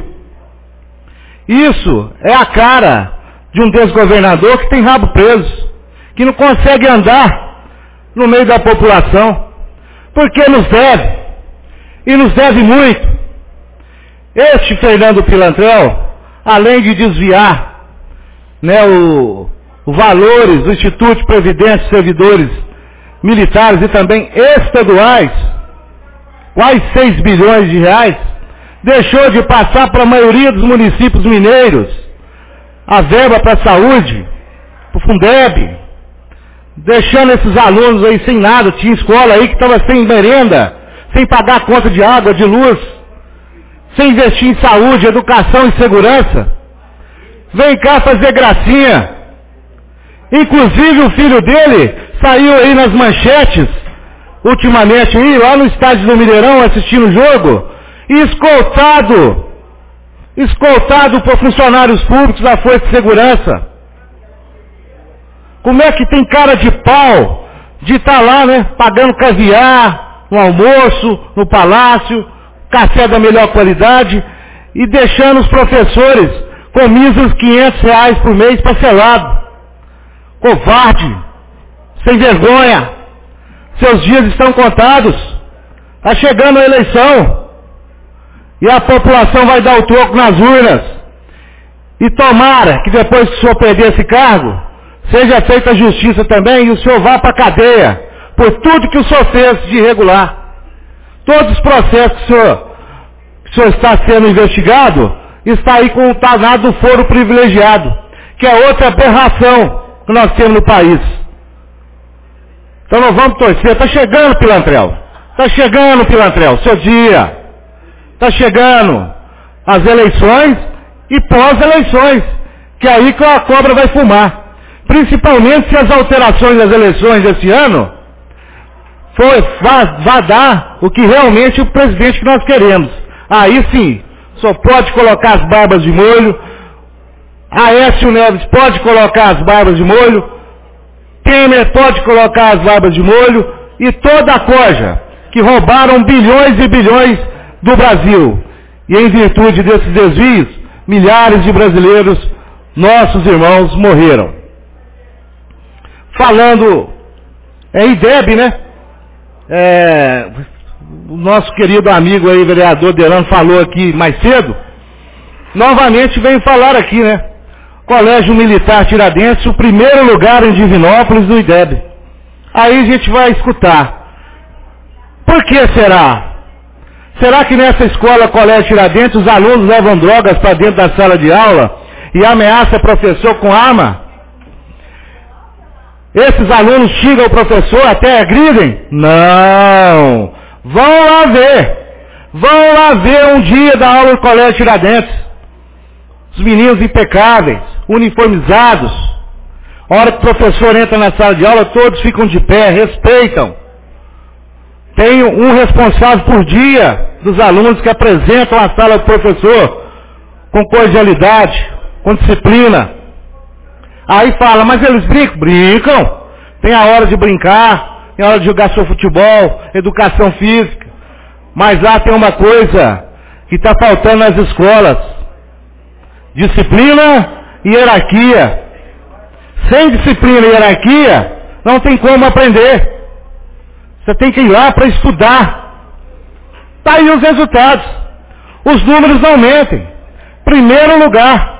Isso é a cara de um desgovernador que tem rabo preso, que não consegue andar no meio da população, porque nos deve, e nos deve muito. Este Fernando Pilantrel, além de desviar, né, o, o valores do Instituto de Previdência de Servidores Militares e também estaduais, quase seis bilhões de reais, deixou de passar para a maioria dos municípios mineiros a verba para a saúde, para o Fundeb, deixando esses alunos aí sem nada. Tinha escola aí que estava sem merenda, sem pagar conta de água, de luz, sem investir em saúde, educação e segurança. Vem cá fazer gracinha. Inclusive o filho dele saiu aí nas manchetes, ultimamente aí, lá no estádio do Mineirão, assistindo o jogo, e escoltado, escoltado por funcionários públicos da Força de Segurança. Como é que tem cara de pau de estar lá, né, pagando caviar no almoço, no palácio, café da melhor qualidade, e deixando os professores com míseros quinhentos reais por mês parcelado. Covarde, sem vergonha, seus dias estão contados, está chegando a eleição, e a população vai dar o troco nas urnas, e tomara que depois que o senhor perder esse cargo, seja feita a justiça também, e o senhor vá para a cadeia, por tudo que o senhor fez de irregular. Todos os processos que o senhor, que o senhor está sendo investigado, está aí com o danado do foro privilegiado, que é outra aberração que nós temos no país. Então nós vamos torcer. Está chegando, Pilantrel. Está chegando, Pilantrel, seu dia. Está chegando as eleições e pós-eleições, que é aí que a cobra vai fumar. Principalmente se as alterações das eleições desse ano for, vá, vá dar o que realmente o presidente que nós queremos. Aí sim, só pode colocar as barbas de molho, Aécio Neves pode colocar as barbas de molho, Temer pode colocar as barbas de molho, e toda a coja que roubaram bilhões e bilhões do Brasil. E em virtude desses desvios, milhares de brasileiros, nossos irmãos, morreram. Falando em I D E B, né? É, o nosso querido amigo aí, vereador Delano, falou aqui mais cedo. Novamente veio falar aqui, né? Colégio Militar Tiradentes, o primeiro lugar em Divinópolis do I D E B. Aí a gente vai escutar Por que será? Será que nessa escola Colégio Tiradentes os alunos levam drogas para dentro da sala de aula e ameaçam o professor com arma? Esses alunos xingam o professor, até agridem? Não! Vão lá ver! Vão lá ver um dia da aula do Colégio Tiradentes. Os meninos impecáveis, uniformizados. A hora que o professor entra na sala de aula, todos ficam de pé, respeitam. Tem um responsável por dia dos alunos que apresentam a sala do professor com cordialidade, com disciplina. Aí fala, mas eles brincam? Brincam. Tem a hora de brincar, tem a hora de jogar seu futebol, educação física. Mas lá tem uma coisa que está faltando nas escolas. Disciplina e hierarquia. Sem disciplina e hierarquia, não tem como aprender. Você tem que ir lá para estudar. Está aí os resultados. Os números não mentem. Primeiro lugar.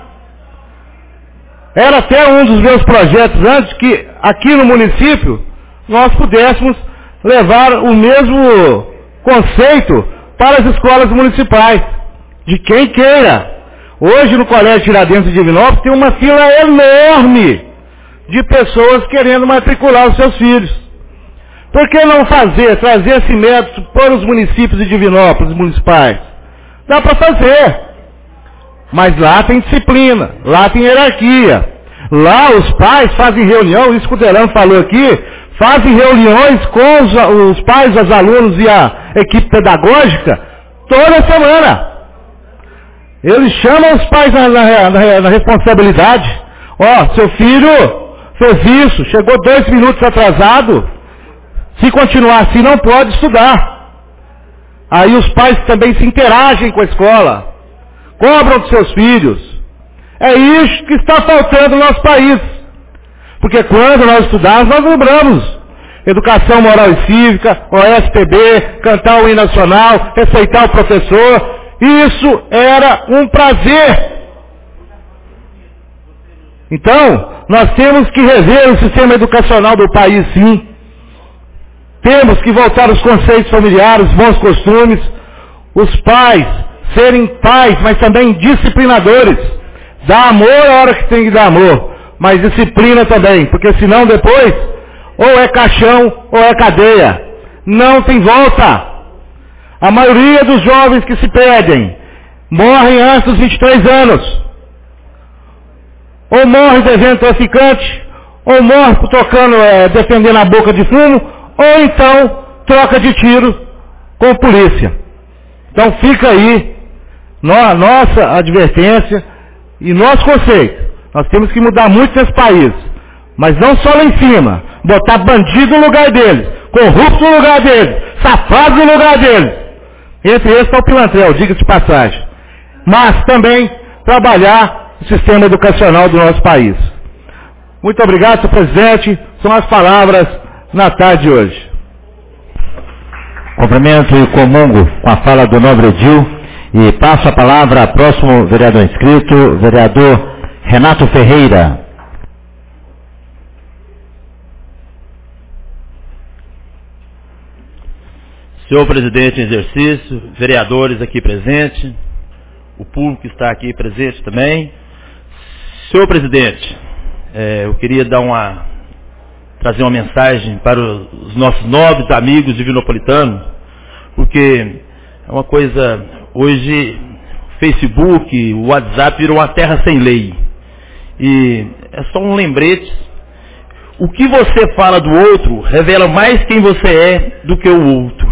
Era até um dos meus projetos antes que aqui no município nós pudéssemos levar o mesmo conceito para as escolas municipais. De quem queira. Hoje no Colégio Tiradentes de Divinópolis tem uma fila enorme de pessoas querendo matricular os seus filhos. Por que não fazer, trazer esse método para os municípios de Divinópolis municipais? Dá para fazer. Mas lá tem disciplina, lá tem hierarquia. Lá os pais fazem reunião, isso que o Delano falou aqui, fazem reuniões com os, os pais, os alunos e a equipe pedagógica toda semana. Eles chamam os pais na, na, na, na responsabilidade. Ó, seu filho fez isso, chegou dois minutos atrasado. Se continuar assim, não pode estudar. Aí os pais também se interagem com a escola. Cobram dos seus filhos. É isso que está faltando no nosso país. Porque quando nós estudamos, nós lembramos. Educação moral e cívica, O S P B, cantar o hino nacional, respeitar o professor. Isso era um prazer. Então, nós temos que rever o sistema educacional do país, sim. Temos que voltar aos conceitos familiares, bons costumes, os pais serem pais, mas também disciplinadores. Dá amor a hora que tem que dar amor, mas disciplina também, porque senão depois, ou é caixão ou é cadeia. Não tem volta. A maioria dos jovens que se perdem morrem antes dos vinte e três anos. Ou morre devendo traficante, ou morre tocando, é, defendendo a boca de fumo, ou então troca de tiro com polícia. Então fica aí no, nossa advertência e nosso conceito. Nós temos que mudar muito nesse país. Mas não só lá em cima. Botar bandido no lugar deles, corrupto no lugar deles, safado no lugar deles. Entre esses está o pilantrel, diga-se de passagem. Mas também trabalhar o sistema educacional do nosso país. Muito obrigado, senhor presidente. São as palavras na tarde de hoje. Cumprimento e comungo com a fala do nobre Edil e passo a palavra ao próximo vereador inscrito, vereador Renato Ferreira. Senhor presidente em exercício, vereadores aqui presentes, o público que está aqui presente também. Senhor presidente, é, eu queria dar uma, trazer uma mensagem para os nossos nobres amigos divinopolitanos, porque é uma coisa, hoje, Facebook, o WhatsApp virou uma terra sem lei. E é só um lembrete. O que você fala do outro revela mais quem você é do que o outro.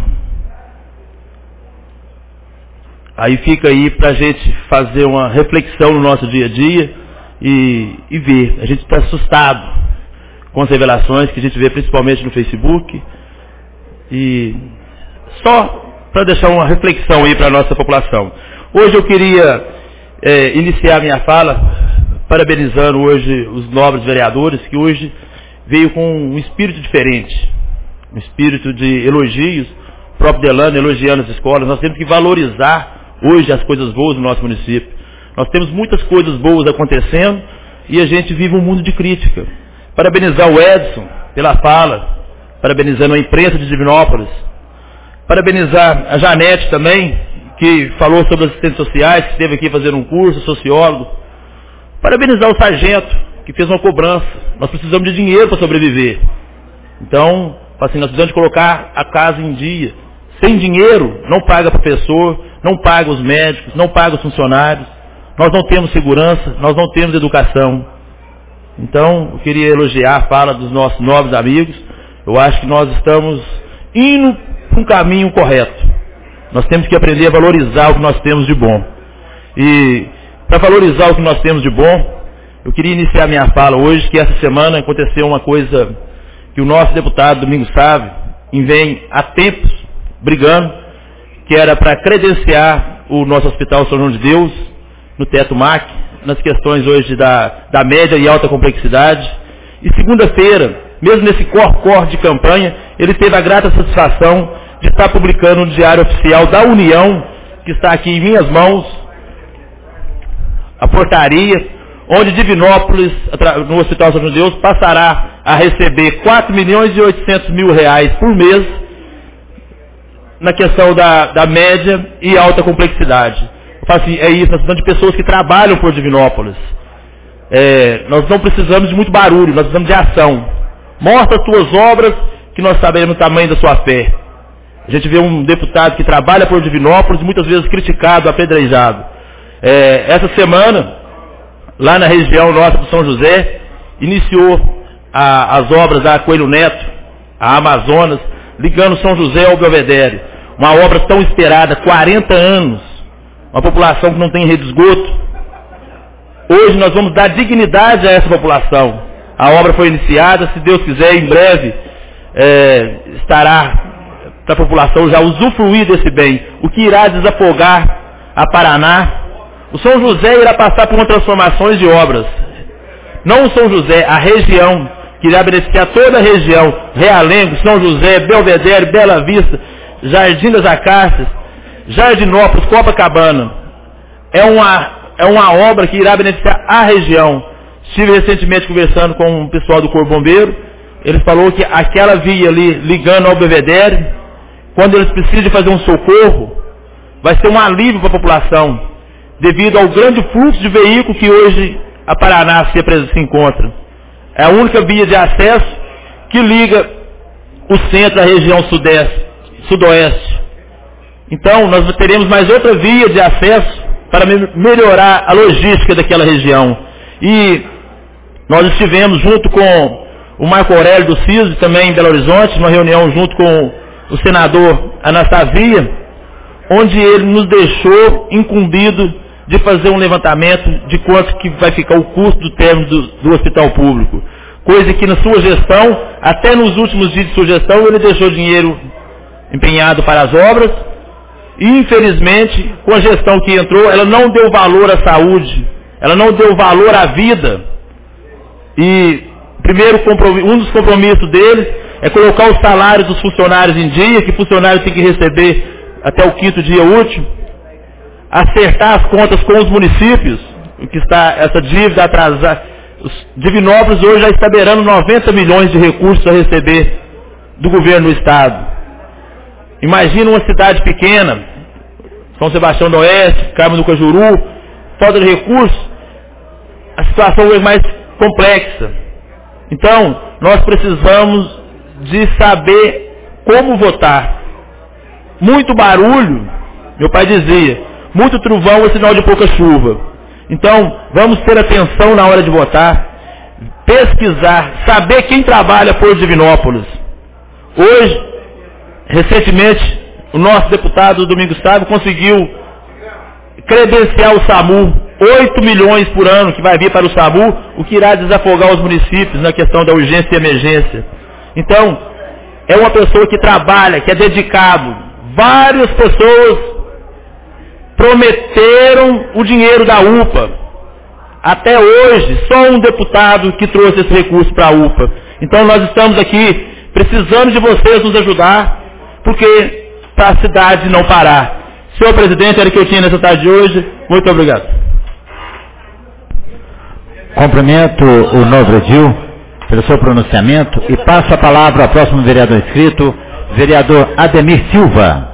Aí fica aí para a gente fazer uma reflexão no nosso dia a dia e, e ver. A gente está assustado com as revelações que a gente vê principalmente no Facebook. E só para deixar uma reflexão aí para a nossa população. Hoje eu queria é, iniciar minha fala parabenizando hoje os nobres vereadores que hoje veio com um espírito diferente. Um espírito de elogios. O próprio Delano elogiando as escolas. Nós temos que valorizar hoje as coisas boas do nosso município. Nós temos muitas coisas boas acontecendo e a gente vive um mundo de crítica. Parabenizar o Edson pela fala, parabenizando a imprensa de Divinópolis, Parabenizar a Janete também, que falou sobre assistentes sociais, que esteve aqui fazendo um curso, sociólogo. Parabenizar o sargento, que fez uma cobrança. Nós precisamos de dinheiro para sobreviver. Então, assim, nós precisamos de colocar a casa em dia. Sem dinheiro, não paga professor, não paga os médicos, não paga os funcionários. Nós não temos segurança, nós não temos educação. Então, eu queria elogiar a fala dos nossos novos amigos. Eu acho que nós estamos indo para um caminho correto. Nós temos que aprender a valorizar o que nós temos de bom. E, para valorizar o que nós temos de bom, eu queria iniciar minha fala hoje, que essa semana aconteceu uma coisa que o nosso deputado Domingos Sávio vem há tempos brigando, que era para credenciar o nosso Hospital São João de Deus no teto M A C, nas questões hoje da, da média e alta complexidade. E segunda-feira, mesmo nesse cor-cor de campanha, ele teve a grata satisfação de estar publicando no Diário Oficial da União, que está aqui em minhas mãos, a portaria, onde Divinópolis, no Hospital São João de Deus, passará a receber quatro milhões e oitocentos mil reais por mês na questão da, da média e alta complexidade. Eu falo assim, é isso, nós precisamos de pessoas que trabalham por Divinópolis. É, nós não precisamos de muito barulho, nós precisamos de ação. Mostra as tuas obras, que nós sabemos o tamanho da sua fé. A gente vê um deputado que trabalha por Divinópolis, muitas vezes criticado, apedrejado. É, essa semana, lá na região nossa do São José, iniciou a, as obras da Coelho Neto, a Amazonas, ligando São José ao Belvedere. Uma obra tão esperada, quarenta anos, uma população que não tem rede de esgoto. Hoje nós vamos dar dignidade a essa população. A obra foi iniciada, se Deus quiser, em breve é, estará para a população já usufruir desse bem, o que irá desafogar a Paraná. O São José irá passar por uma transformação de obras. Não o São José, a região, que irá beneficiar toda a região, Realengo, São José, Belvedere, Bela Vista, Jardim das Acácias, Jardinópolis, Copacabana. É uma, é uma obra que irá beneficiar a região. Estive recentemente conversando com o pessoal do Corpo Bombeiro. Ele falou que aquela via ali, ligando ao Belvedere, quando eles precisam fazer um socorro, vai ser um alívio para a população, devido ao grande fluxo de veículos que hoje a Paraná se, se encontra. É a única via de acesso que liga o centro à região sudeste, sudoeste. Então, nós teremos mais outra via de acesso para me melhorar a logística daquela região. E nós estivemos junto com o Marco Aurélio do C I S, também em Belo Horizonte, numa reunião junto com o senador Anastasia, onde ele nos deixou incumbido de fazer um levantamento de quanto que vai ficar o custo do término do, do hospital público. Coisa que na sua gestão, até nos últimos dias de sua gestão, ele deixou dinheiro empenhado para as obras. E infelizmente, com a gestão que entrou, ela não deu valor à saúde, ela não deu valor à vida. E primeiro, um dos compromissos deles é colocar os salários dos funcionários em dia, que funcionários têm que receber até o quinto dia útil, acertar as contas com os municípios, o que está essa dívida atrasada. Divinópolis hoje já está beirando noventa milhões de recursos a receber do governo do estado. Imagina uma cidade pequena, São Sebastião do Oeste, Carmo do Cajuru, falta de recursos, a situação é mais complexa. Então, nós precisamos de saber como votar. Muito barulho, meu pai dizia, muito trovão é sinal de pouca chuva. Então, vamos ter atenção na hora de votar, pesquisar, saber quem trabalha por Divinópolis. Hoje, recentemente, o nosso deputado Domingos Sávio conseguiu credenciar o SAMU, oito milhões por ano que vai vir para o SAMU, o que irá desafogar os municípios na questão da urgência e emergência. Então, é uma pessoa que trabalha, que é dedicado. Várias pessoas prometeram o dinheiro da U P A. Até hoje, só um deputado que trouxe esse recurso para a U P A. Então nós estamos aqui precisando de vocês nos ajudar, porque para a cidade não parar. Senhor presidente, era o que eu tinha nessa tarde de hoje. Muito obrigado. Cumprimento o novo Edil pelo seu pronunciamento e passo a palavra ao próximo vereador inscrito, Vereador Ademir Silva.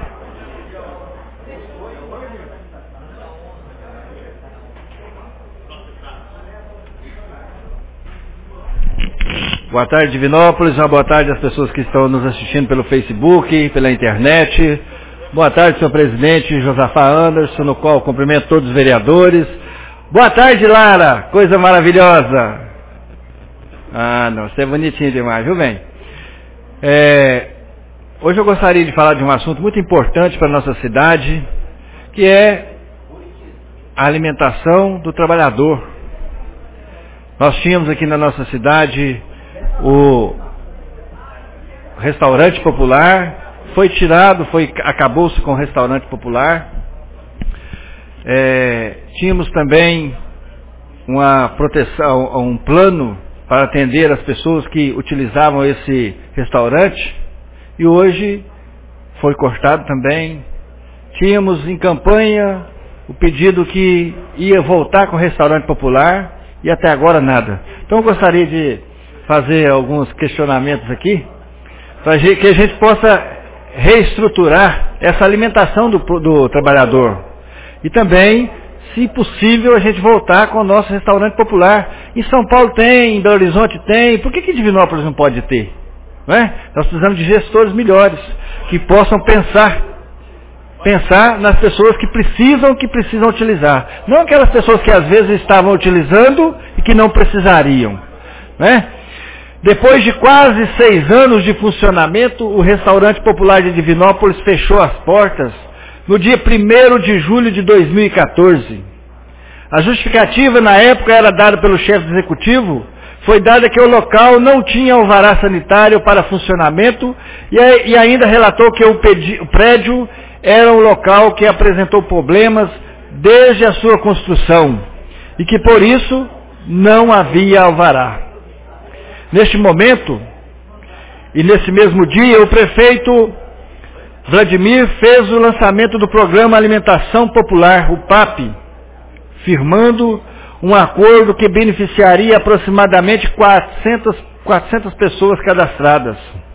Boa tarde, Divinópolis. Uma boa tarde às pessoas que estão nos assistindo pelo Facebook, pela internet. Boa tarde, senhor presidente Josafá Anderson, no qual cumprimento todos os vereadores. Boa tarde, Lara. Coisa maravilhosa. Ah, não, você é bonitinho demais, viu, bem? É, hoje eu gostaria de falar de um assunto muito importante para a nossa cidade, que é a alimentação do trabalhador. Nós tínhamos aqui na nossa cidade o restaurante popular, foi tirado, foi, acabou-se com o restaurante popular. É, tínhamos também uma proteção, um plano para atender as pessoas que utilizavam esse restaurante, e hoje foi cortado também. Tínhamos em campanha o pedido que ia voltar com o restaurante popular, e até agora nada. Então eu gostaria de fazer alguns questionamentos aqui, para que a gente possa reestruturar essa alimentação do, do trabalhador. E também, se possível, a gente voltar com o nosso restaurante popular. Em São Paulo tem, em Belo Horizonte tem, por que que Divinópolis não pode ter? Não é? Nós precisamos de gestores melhores, que possam pensar, pensar nas pessoas que precisam, que precisam utilizar. Não aquelas pessoas que às vezes estavam utilizando e que não precisariam. Não é? Depois de quase seis anos de funcionamento, o restaurante popular de Divinópolis fechou as portas no dia primeiro de julho de dois mil e quatorze. A justificativa na época era dada pelo chefe executivo, foi dada que o local não tinha alvará sanitário para funcionamento e, e ainda relatou que o, pedi, o prédio era um local que apresentou problemas desde a sua construção e que por isso não havia alvará. Neste momento, e nesse mesmo dia, o prefeito Vladimir fez o lançamento do programa Alimentação Popular, o PAP, firmando um acordo que beneficiaria aproximadamente quatrocentas, quatrocentas pessoas cadastradas.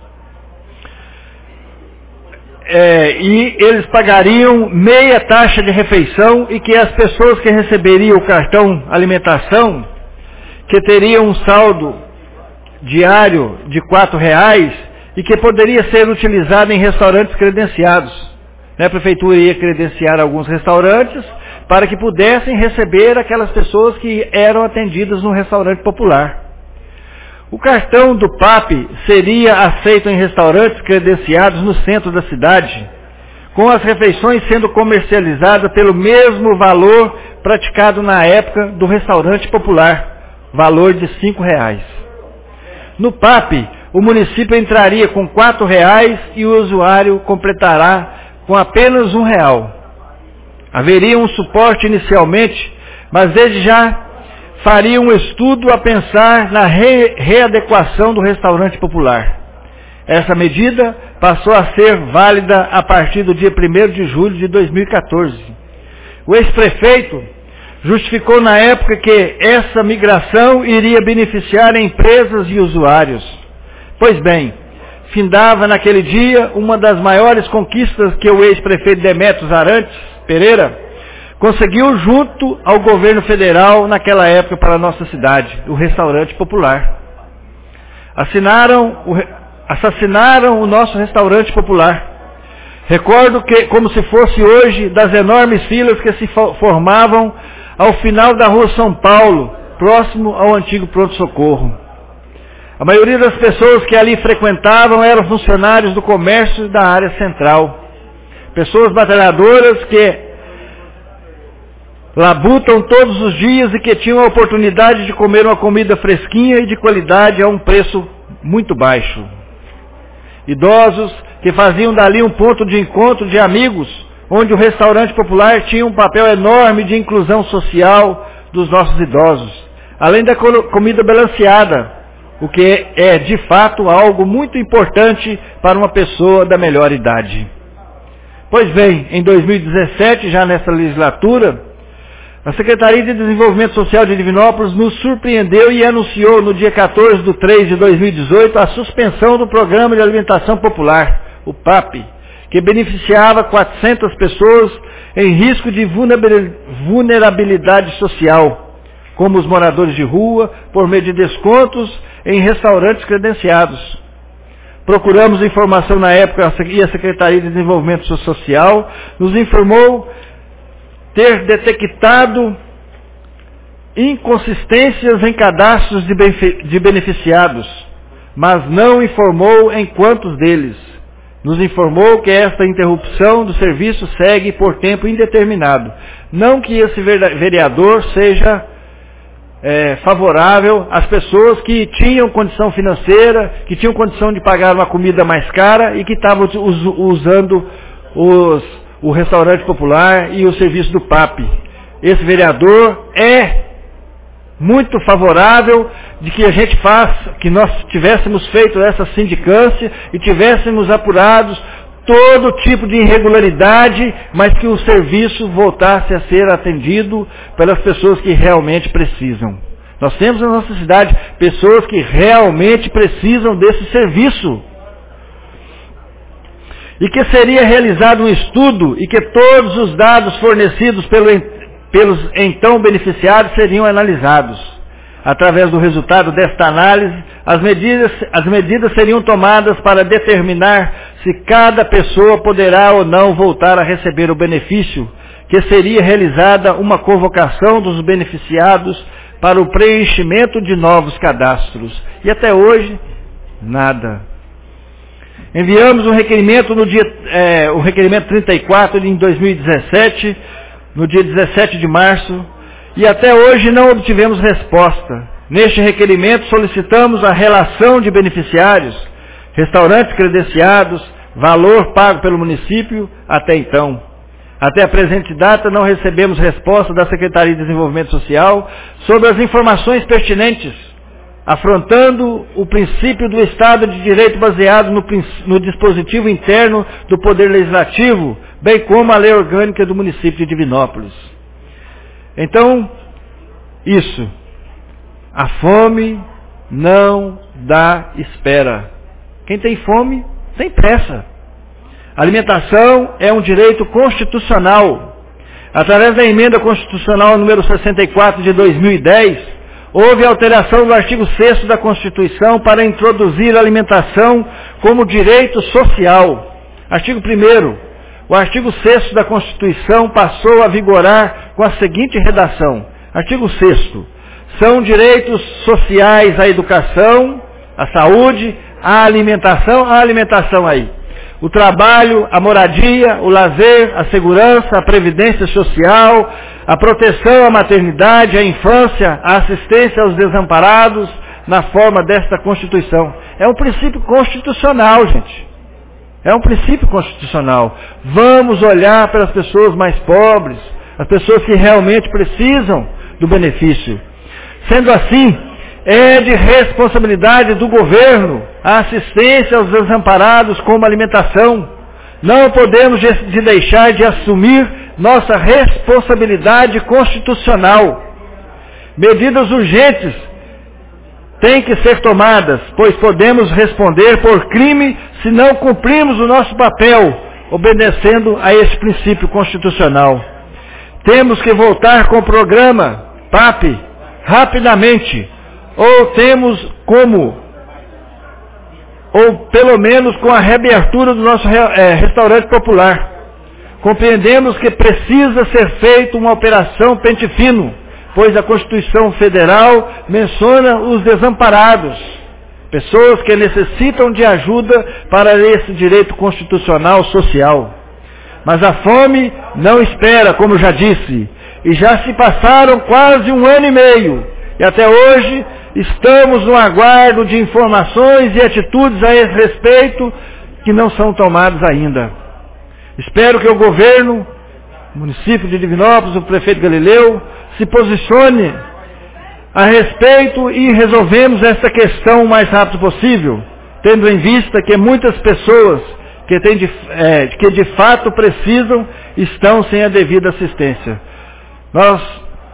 É, e eles pagariam meia taxa de refeição e que as pessoas que receberiam o cartão alimentação, que teriam um saldo diário de quatro reais e que poderia ser utilizado em restaurantes credenciados. A prefeitura ia credenciar alguns restaurantes para que pudessem receber aquelas pessoas que eram atendidas no restaurante popular. O cartão do PAP seria aceito em restaurantes credenciados no centro da cidade, com as refeições sendo comercializadas pelo mesmo valor praticado na época do restaurante popular, valor de cinco reais. No PAP, o município entraria com quatro reais e o usuário completará com apenas um real. Haveria um suporte inicialmente, mas desde já faria um estudo a pensar na re readequação do restaurante popular. Essa medida passou a ser válida a partir do dia primeiro de julho de dois mil e quatorze. O ex-prefeito justificou na época que essa migração iria beneficiar empresas e usuários. Pois bem, findava naquele dia uma das maiores conquistas que o ex-prefeito Demétrios Arantes Pereira conseguiu junto ao governo federal naquela época para a nossa cidade, o restaurante popular. Assinaram o, assassinaram o nosso restaurante popular. Recordo que, como se fosse hoje, das enormes filas que se formavam ao final da rua São Paulo, próximo ao antigo pronto-socorro. A maioria das pessoas que ali frequentavam eram funcionários do comércio da área central. Pessoas batalhadoras que labutam todos os dias e que tinham a oportunidade de comer uma comida fresquinha e de qualidade a um preço muito baixo. Idosos que faziam dali um ponto de encontro de amigos, onde o restaurante popular tinha um papel enorme de inclusão social dos nossos idosos, além da comida balanceada, o que é de fato algo muito importante para uma pessoa da melhor idade. Pois bem, em dois mil e dezessete, já nessa legislatura, A Secretaria de Desenvolvimento Social de Divinópolis nos surpreendeu e anunciou no dia quatorze de três de dois mil e dezoito a suspensão do Programa de Alimentação Popular, o PAP, que beneficiava quatrocentas pessoas em risco de vulnerabilidade social, como os moradores de rua, por meio de descontos em restaurantes credenciados. Procuramos informação na época e a Secretaria de Desenvolvimento Social nos informou ter detectado inconsistências em cadastros de beneficiados, mas não informou em quantos deles. Nos informou que esta interrupção do serviço segue por tempo indeterminado. Não que esse vereador seja é, favorável às pessoas que tinham condição financeira, que tinham condição de pagar uma comida mais cara e que estavam usando os o restaurante popular e o serviço do PAP. Esse vereador é muito favorável de que a gente faça, que nós tivéssemos feito essa sindicância e tivéssemos apurados todo tipo de irregularidade, mas que o serviço voltasse a ser atendido pelas pessoas que realmente precisam. Nós temos na nossa cidade pessoas que realmente precisam desse serviço. E que seria realizado um estudo e que todos os dados fornecidos pelo, pelos então beneficiados seriam analisados. Através do resultado desta análise, as medidas, as medidas seriam tomadas para determinar se cada pessoa poderá ou não voltar a receber o benefício, que seria realizada uma convocação dos beneficiados para o preenchimento de novos cadastros. E até hoje, nada. Enviamos um requerimento no dia, é, o requerimento trinta e quatro em dois mil e dezessete, no dia dezessete de março, e até hoje não obtivemos resposta. Neste requerimento solicitamos a relação de beneficiários, restaurantes credenciados, valor pago pelo município até então. Até a presente data não recebemos resposta da Secretaria de Desenvolvimento Social sobre as informações pertinentes, afrontando o princípio do Estado de Direito baseado no, no dispositivo interno do Poder Legislativo, bem como a Lei Orgânica do município de Divinópolis. Então, isso. A fome não dá espera. Quem tem fome, tem pressa. A alimentação é um direito constitucional. Através da emenda constitucional número sessenta e quatro de dois mil e dez, houve alteração do artigo sexto da Constituição para introduzir a alimentação como direito social. Artigo primeiro. O artigo sexto da Constituição passou a vigorar com a seguinte redação. Artigo sexto. São direitos sociais a educação, a saúde, a alimentação, a alimentação aí. O trabalho, a moradia, o lazer, a segurança, a previdência social, a proteção à maternidade, à infância, a assistência aos desamparados, na forma desta Constituição. É um princípio constitucional, gente. É um princípio constitucional. Vamos olhar para as pessoas mais pobres, as pessoas que realmente precisam do benefício. Sendo assim, é de responsabilidade do governo a assistência aos desamparados como alimentação. Não podemos de deixar de assumir nossa responsabilidade constitucional. Medidas urgentes têm que ser tomadas, pois podemos responder por crime se não cumprirmos o nosso papel, obedecendo a esse princípio constitucional. Temos que voltar com o programa PAP rapidamente, ou temos como, ou pelo menos com a reabertura do nosso é, restaurante popular. Compreendemos que precisa ser feita uma operação pente fino, pois a Constituição Federal menciona os desamparados, pessoas que necessitam de ajuda para esse direito constitucional social. Mas a fome não espera, como já disse, e já se passaram quase um ano e meio, e até hoje estamos no aguardo de informações e atitudes a esse respeito que não são tomadas ainda. Espero que o governo, o município de Divinópolis, o prefeito Galileu, se posicione a respeito e resolvemos essa questão o mais rápido possível, tendo em vista que muitas pessoas que, tem de, é, que de fato precisam estão sem a devida assistência. Nós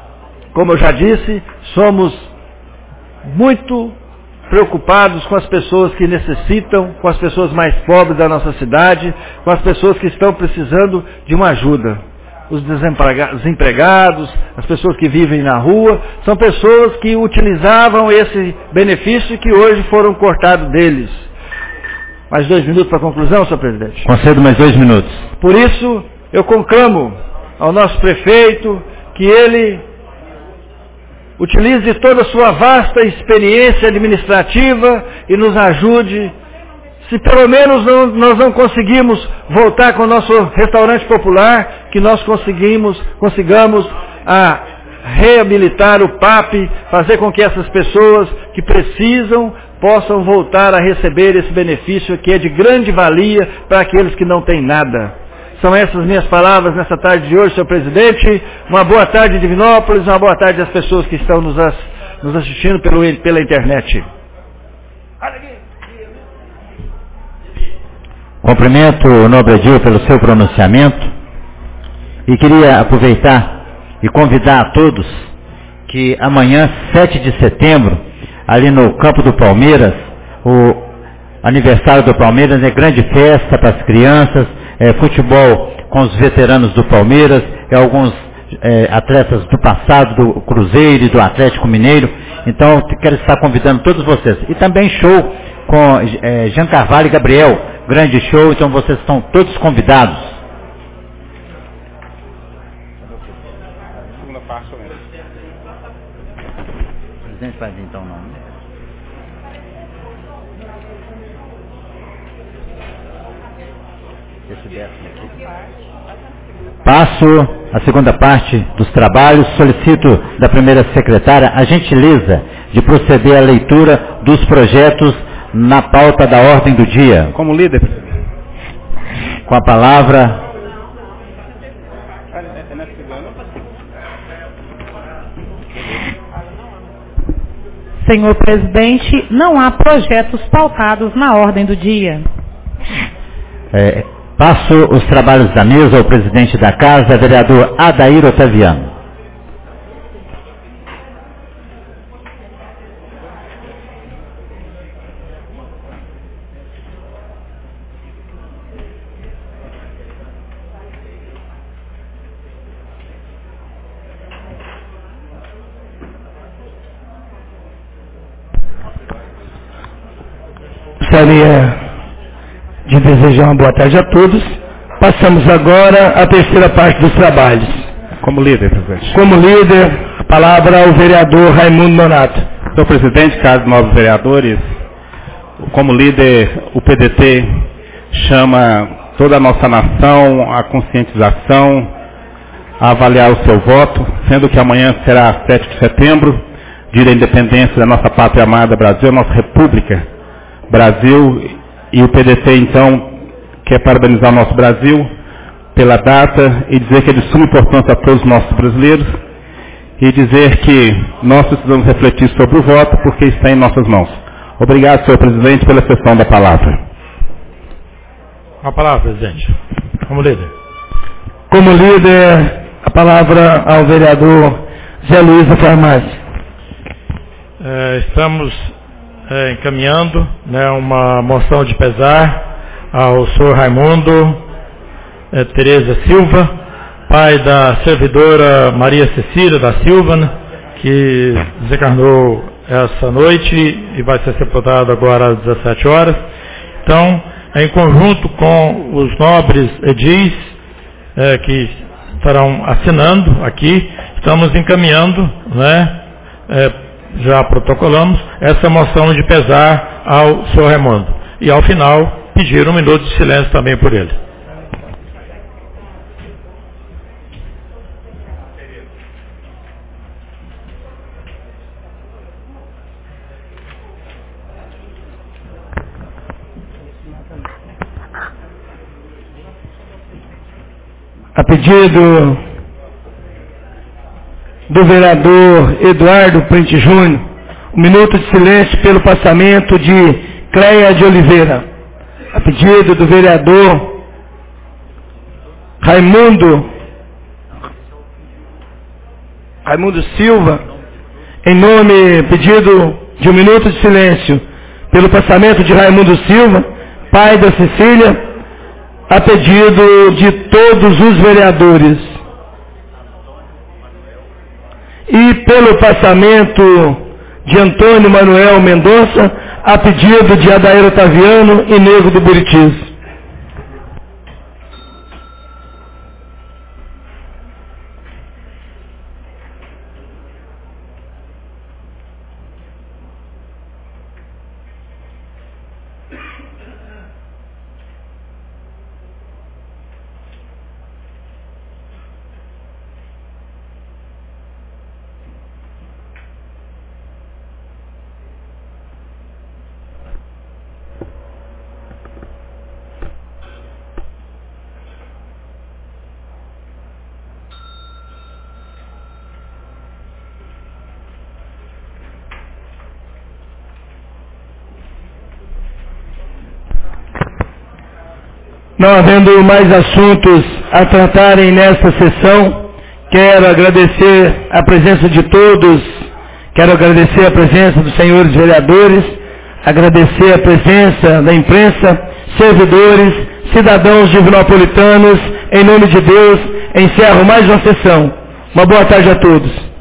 como eu já disse, somos muito preocupados com as pessoas que necessitam, com as pessoas mais pobres da nossa cidade, com as pessoas que estão precisando de uma ajuda. Os desempregados, as pessoas que vivem na rua, são pessoas que utilizavam esse benefício que hoje foram cortados deles. Mais dois minutos para a conclusão, senhor presidente. Concedo mais dois minutos. Por isso, eu conclamo ao nosso prefeito que ele utilize toda a sua vasta experiência administrativa e nos ajude. Se pelo menos não, nós não conseguimos voltar com o nosso restaurante popular, que nós conseguimos, consigamos a reabilitar o P A P, fazer com que essas pessoas que precisam possam voltar a receber esse benefício que é de grande valia para aqueles que não têm nada. São essas minhas palavras nessa tarde de hoje, senhor presidente. Uma boa tarde, Divinópolis, uma boa tarde às pessoas que estão nos, as, nos assistindo pelo, pela internet. Cumprimento o nobre Edil pelo seu pronunciamento e queria aproveitar e convidar a todos que amanhã, sete de setembro, ali no campo do Palmeiras, o aniversário do Palmeiras é grande festa para as crianças, é futebol com os veteranos do Palmeiras, é alguns é, atletas do passado, do Cruzeiro e do Atlético Mineiro. Então, quero estar convidando todos vocês. E também show com é, Jean Carvalho e Gabriel, grande show, então vocês estão todos convidados. Segunda parte, o presidente faz então não. Passo a segunda parte dos trabalhos. Solicito da primeira secretária a gentileza de proceder à leitura dos projetos na pauta da ordem do dia. Como líder. Com a palavra. Senhor presidente, não há projetos pautados na ordem do dia. É, passo os trabalhos da mesa ao presidente da casa, vereador Adair Otaviano. Gostaria de desejar uma boa tarde a todos. Passamos agora à terceira parte dos trabalhos. Como líder, presidente. Como líder, a palavra ao vereador Raimundo Nonato. Senhor presidente, caros novos vereadores, como líder, o P D T chama toda a nossa nação à conscientização, a avaliar o seu voto, sendo que amanhã será sete de setembro, dia da independência da nossa pátria amada Brasil, a nossa república Brasil, e o P D T então quer parabenizar o nosso Brasil pela data e dizer que é de suma importância a todos os nossos brasileiros e dizer que nós precisamos refletir sobre o voto porque está em nossas mãos. Obrigado, senhor presidente, pela cessão da palavra. A palavra, presidente. Como líder. Como líder, a palavra ao vereador Zé Luiz da Farmácia. É, estamos é, encaminhando né, uma moção de pesar ao senhor Raimundo é, Tereza Silva, pai da servidora Maria Cecília da Silva, né, que desencarnou essa noite e vai ser sepultado agora às dezessete horas. Então, em conjunto com os nobres edis é, que estarão assinando aqui, estamos encaminhando, né, é, já protocolamos, essa moção de pesar ao senhor Raimundo. E ao final, pedir um minuto de silêncio também por ele. A pedido do vereador Eduardo Prente Júnior, um minuto de silêncio pelo passamento de Cleia de Oliveira. A pedido do vereador Raimundo Raimundo Silva, em nome, pedido de um minuto de silêncio, pelo passamento de Raimundo Silva, pai da Cecília, a pedido de todos os vereadores. E pelo passamento de Antônio Manuel Mendonça, a pedido de Adair Otaviano e Nego do Buritis. Não havendo mais assuntos a tratarem nesta sessão, quero agradecer a presença de todos, quero agradecer a presença dos senhores vereadores, agradecer a presença da imprensa, servidores, cidadãos divinopolitanos, em nome de Deus, encerro mais uma sessão. Uma boa tarde a todos.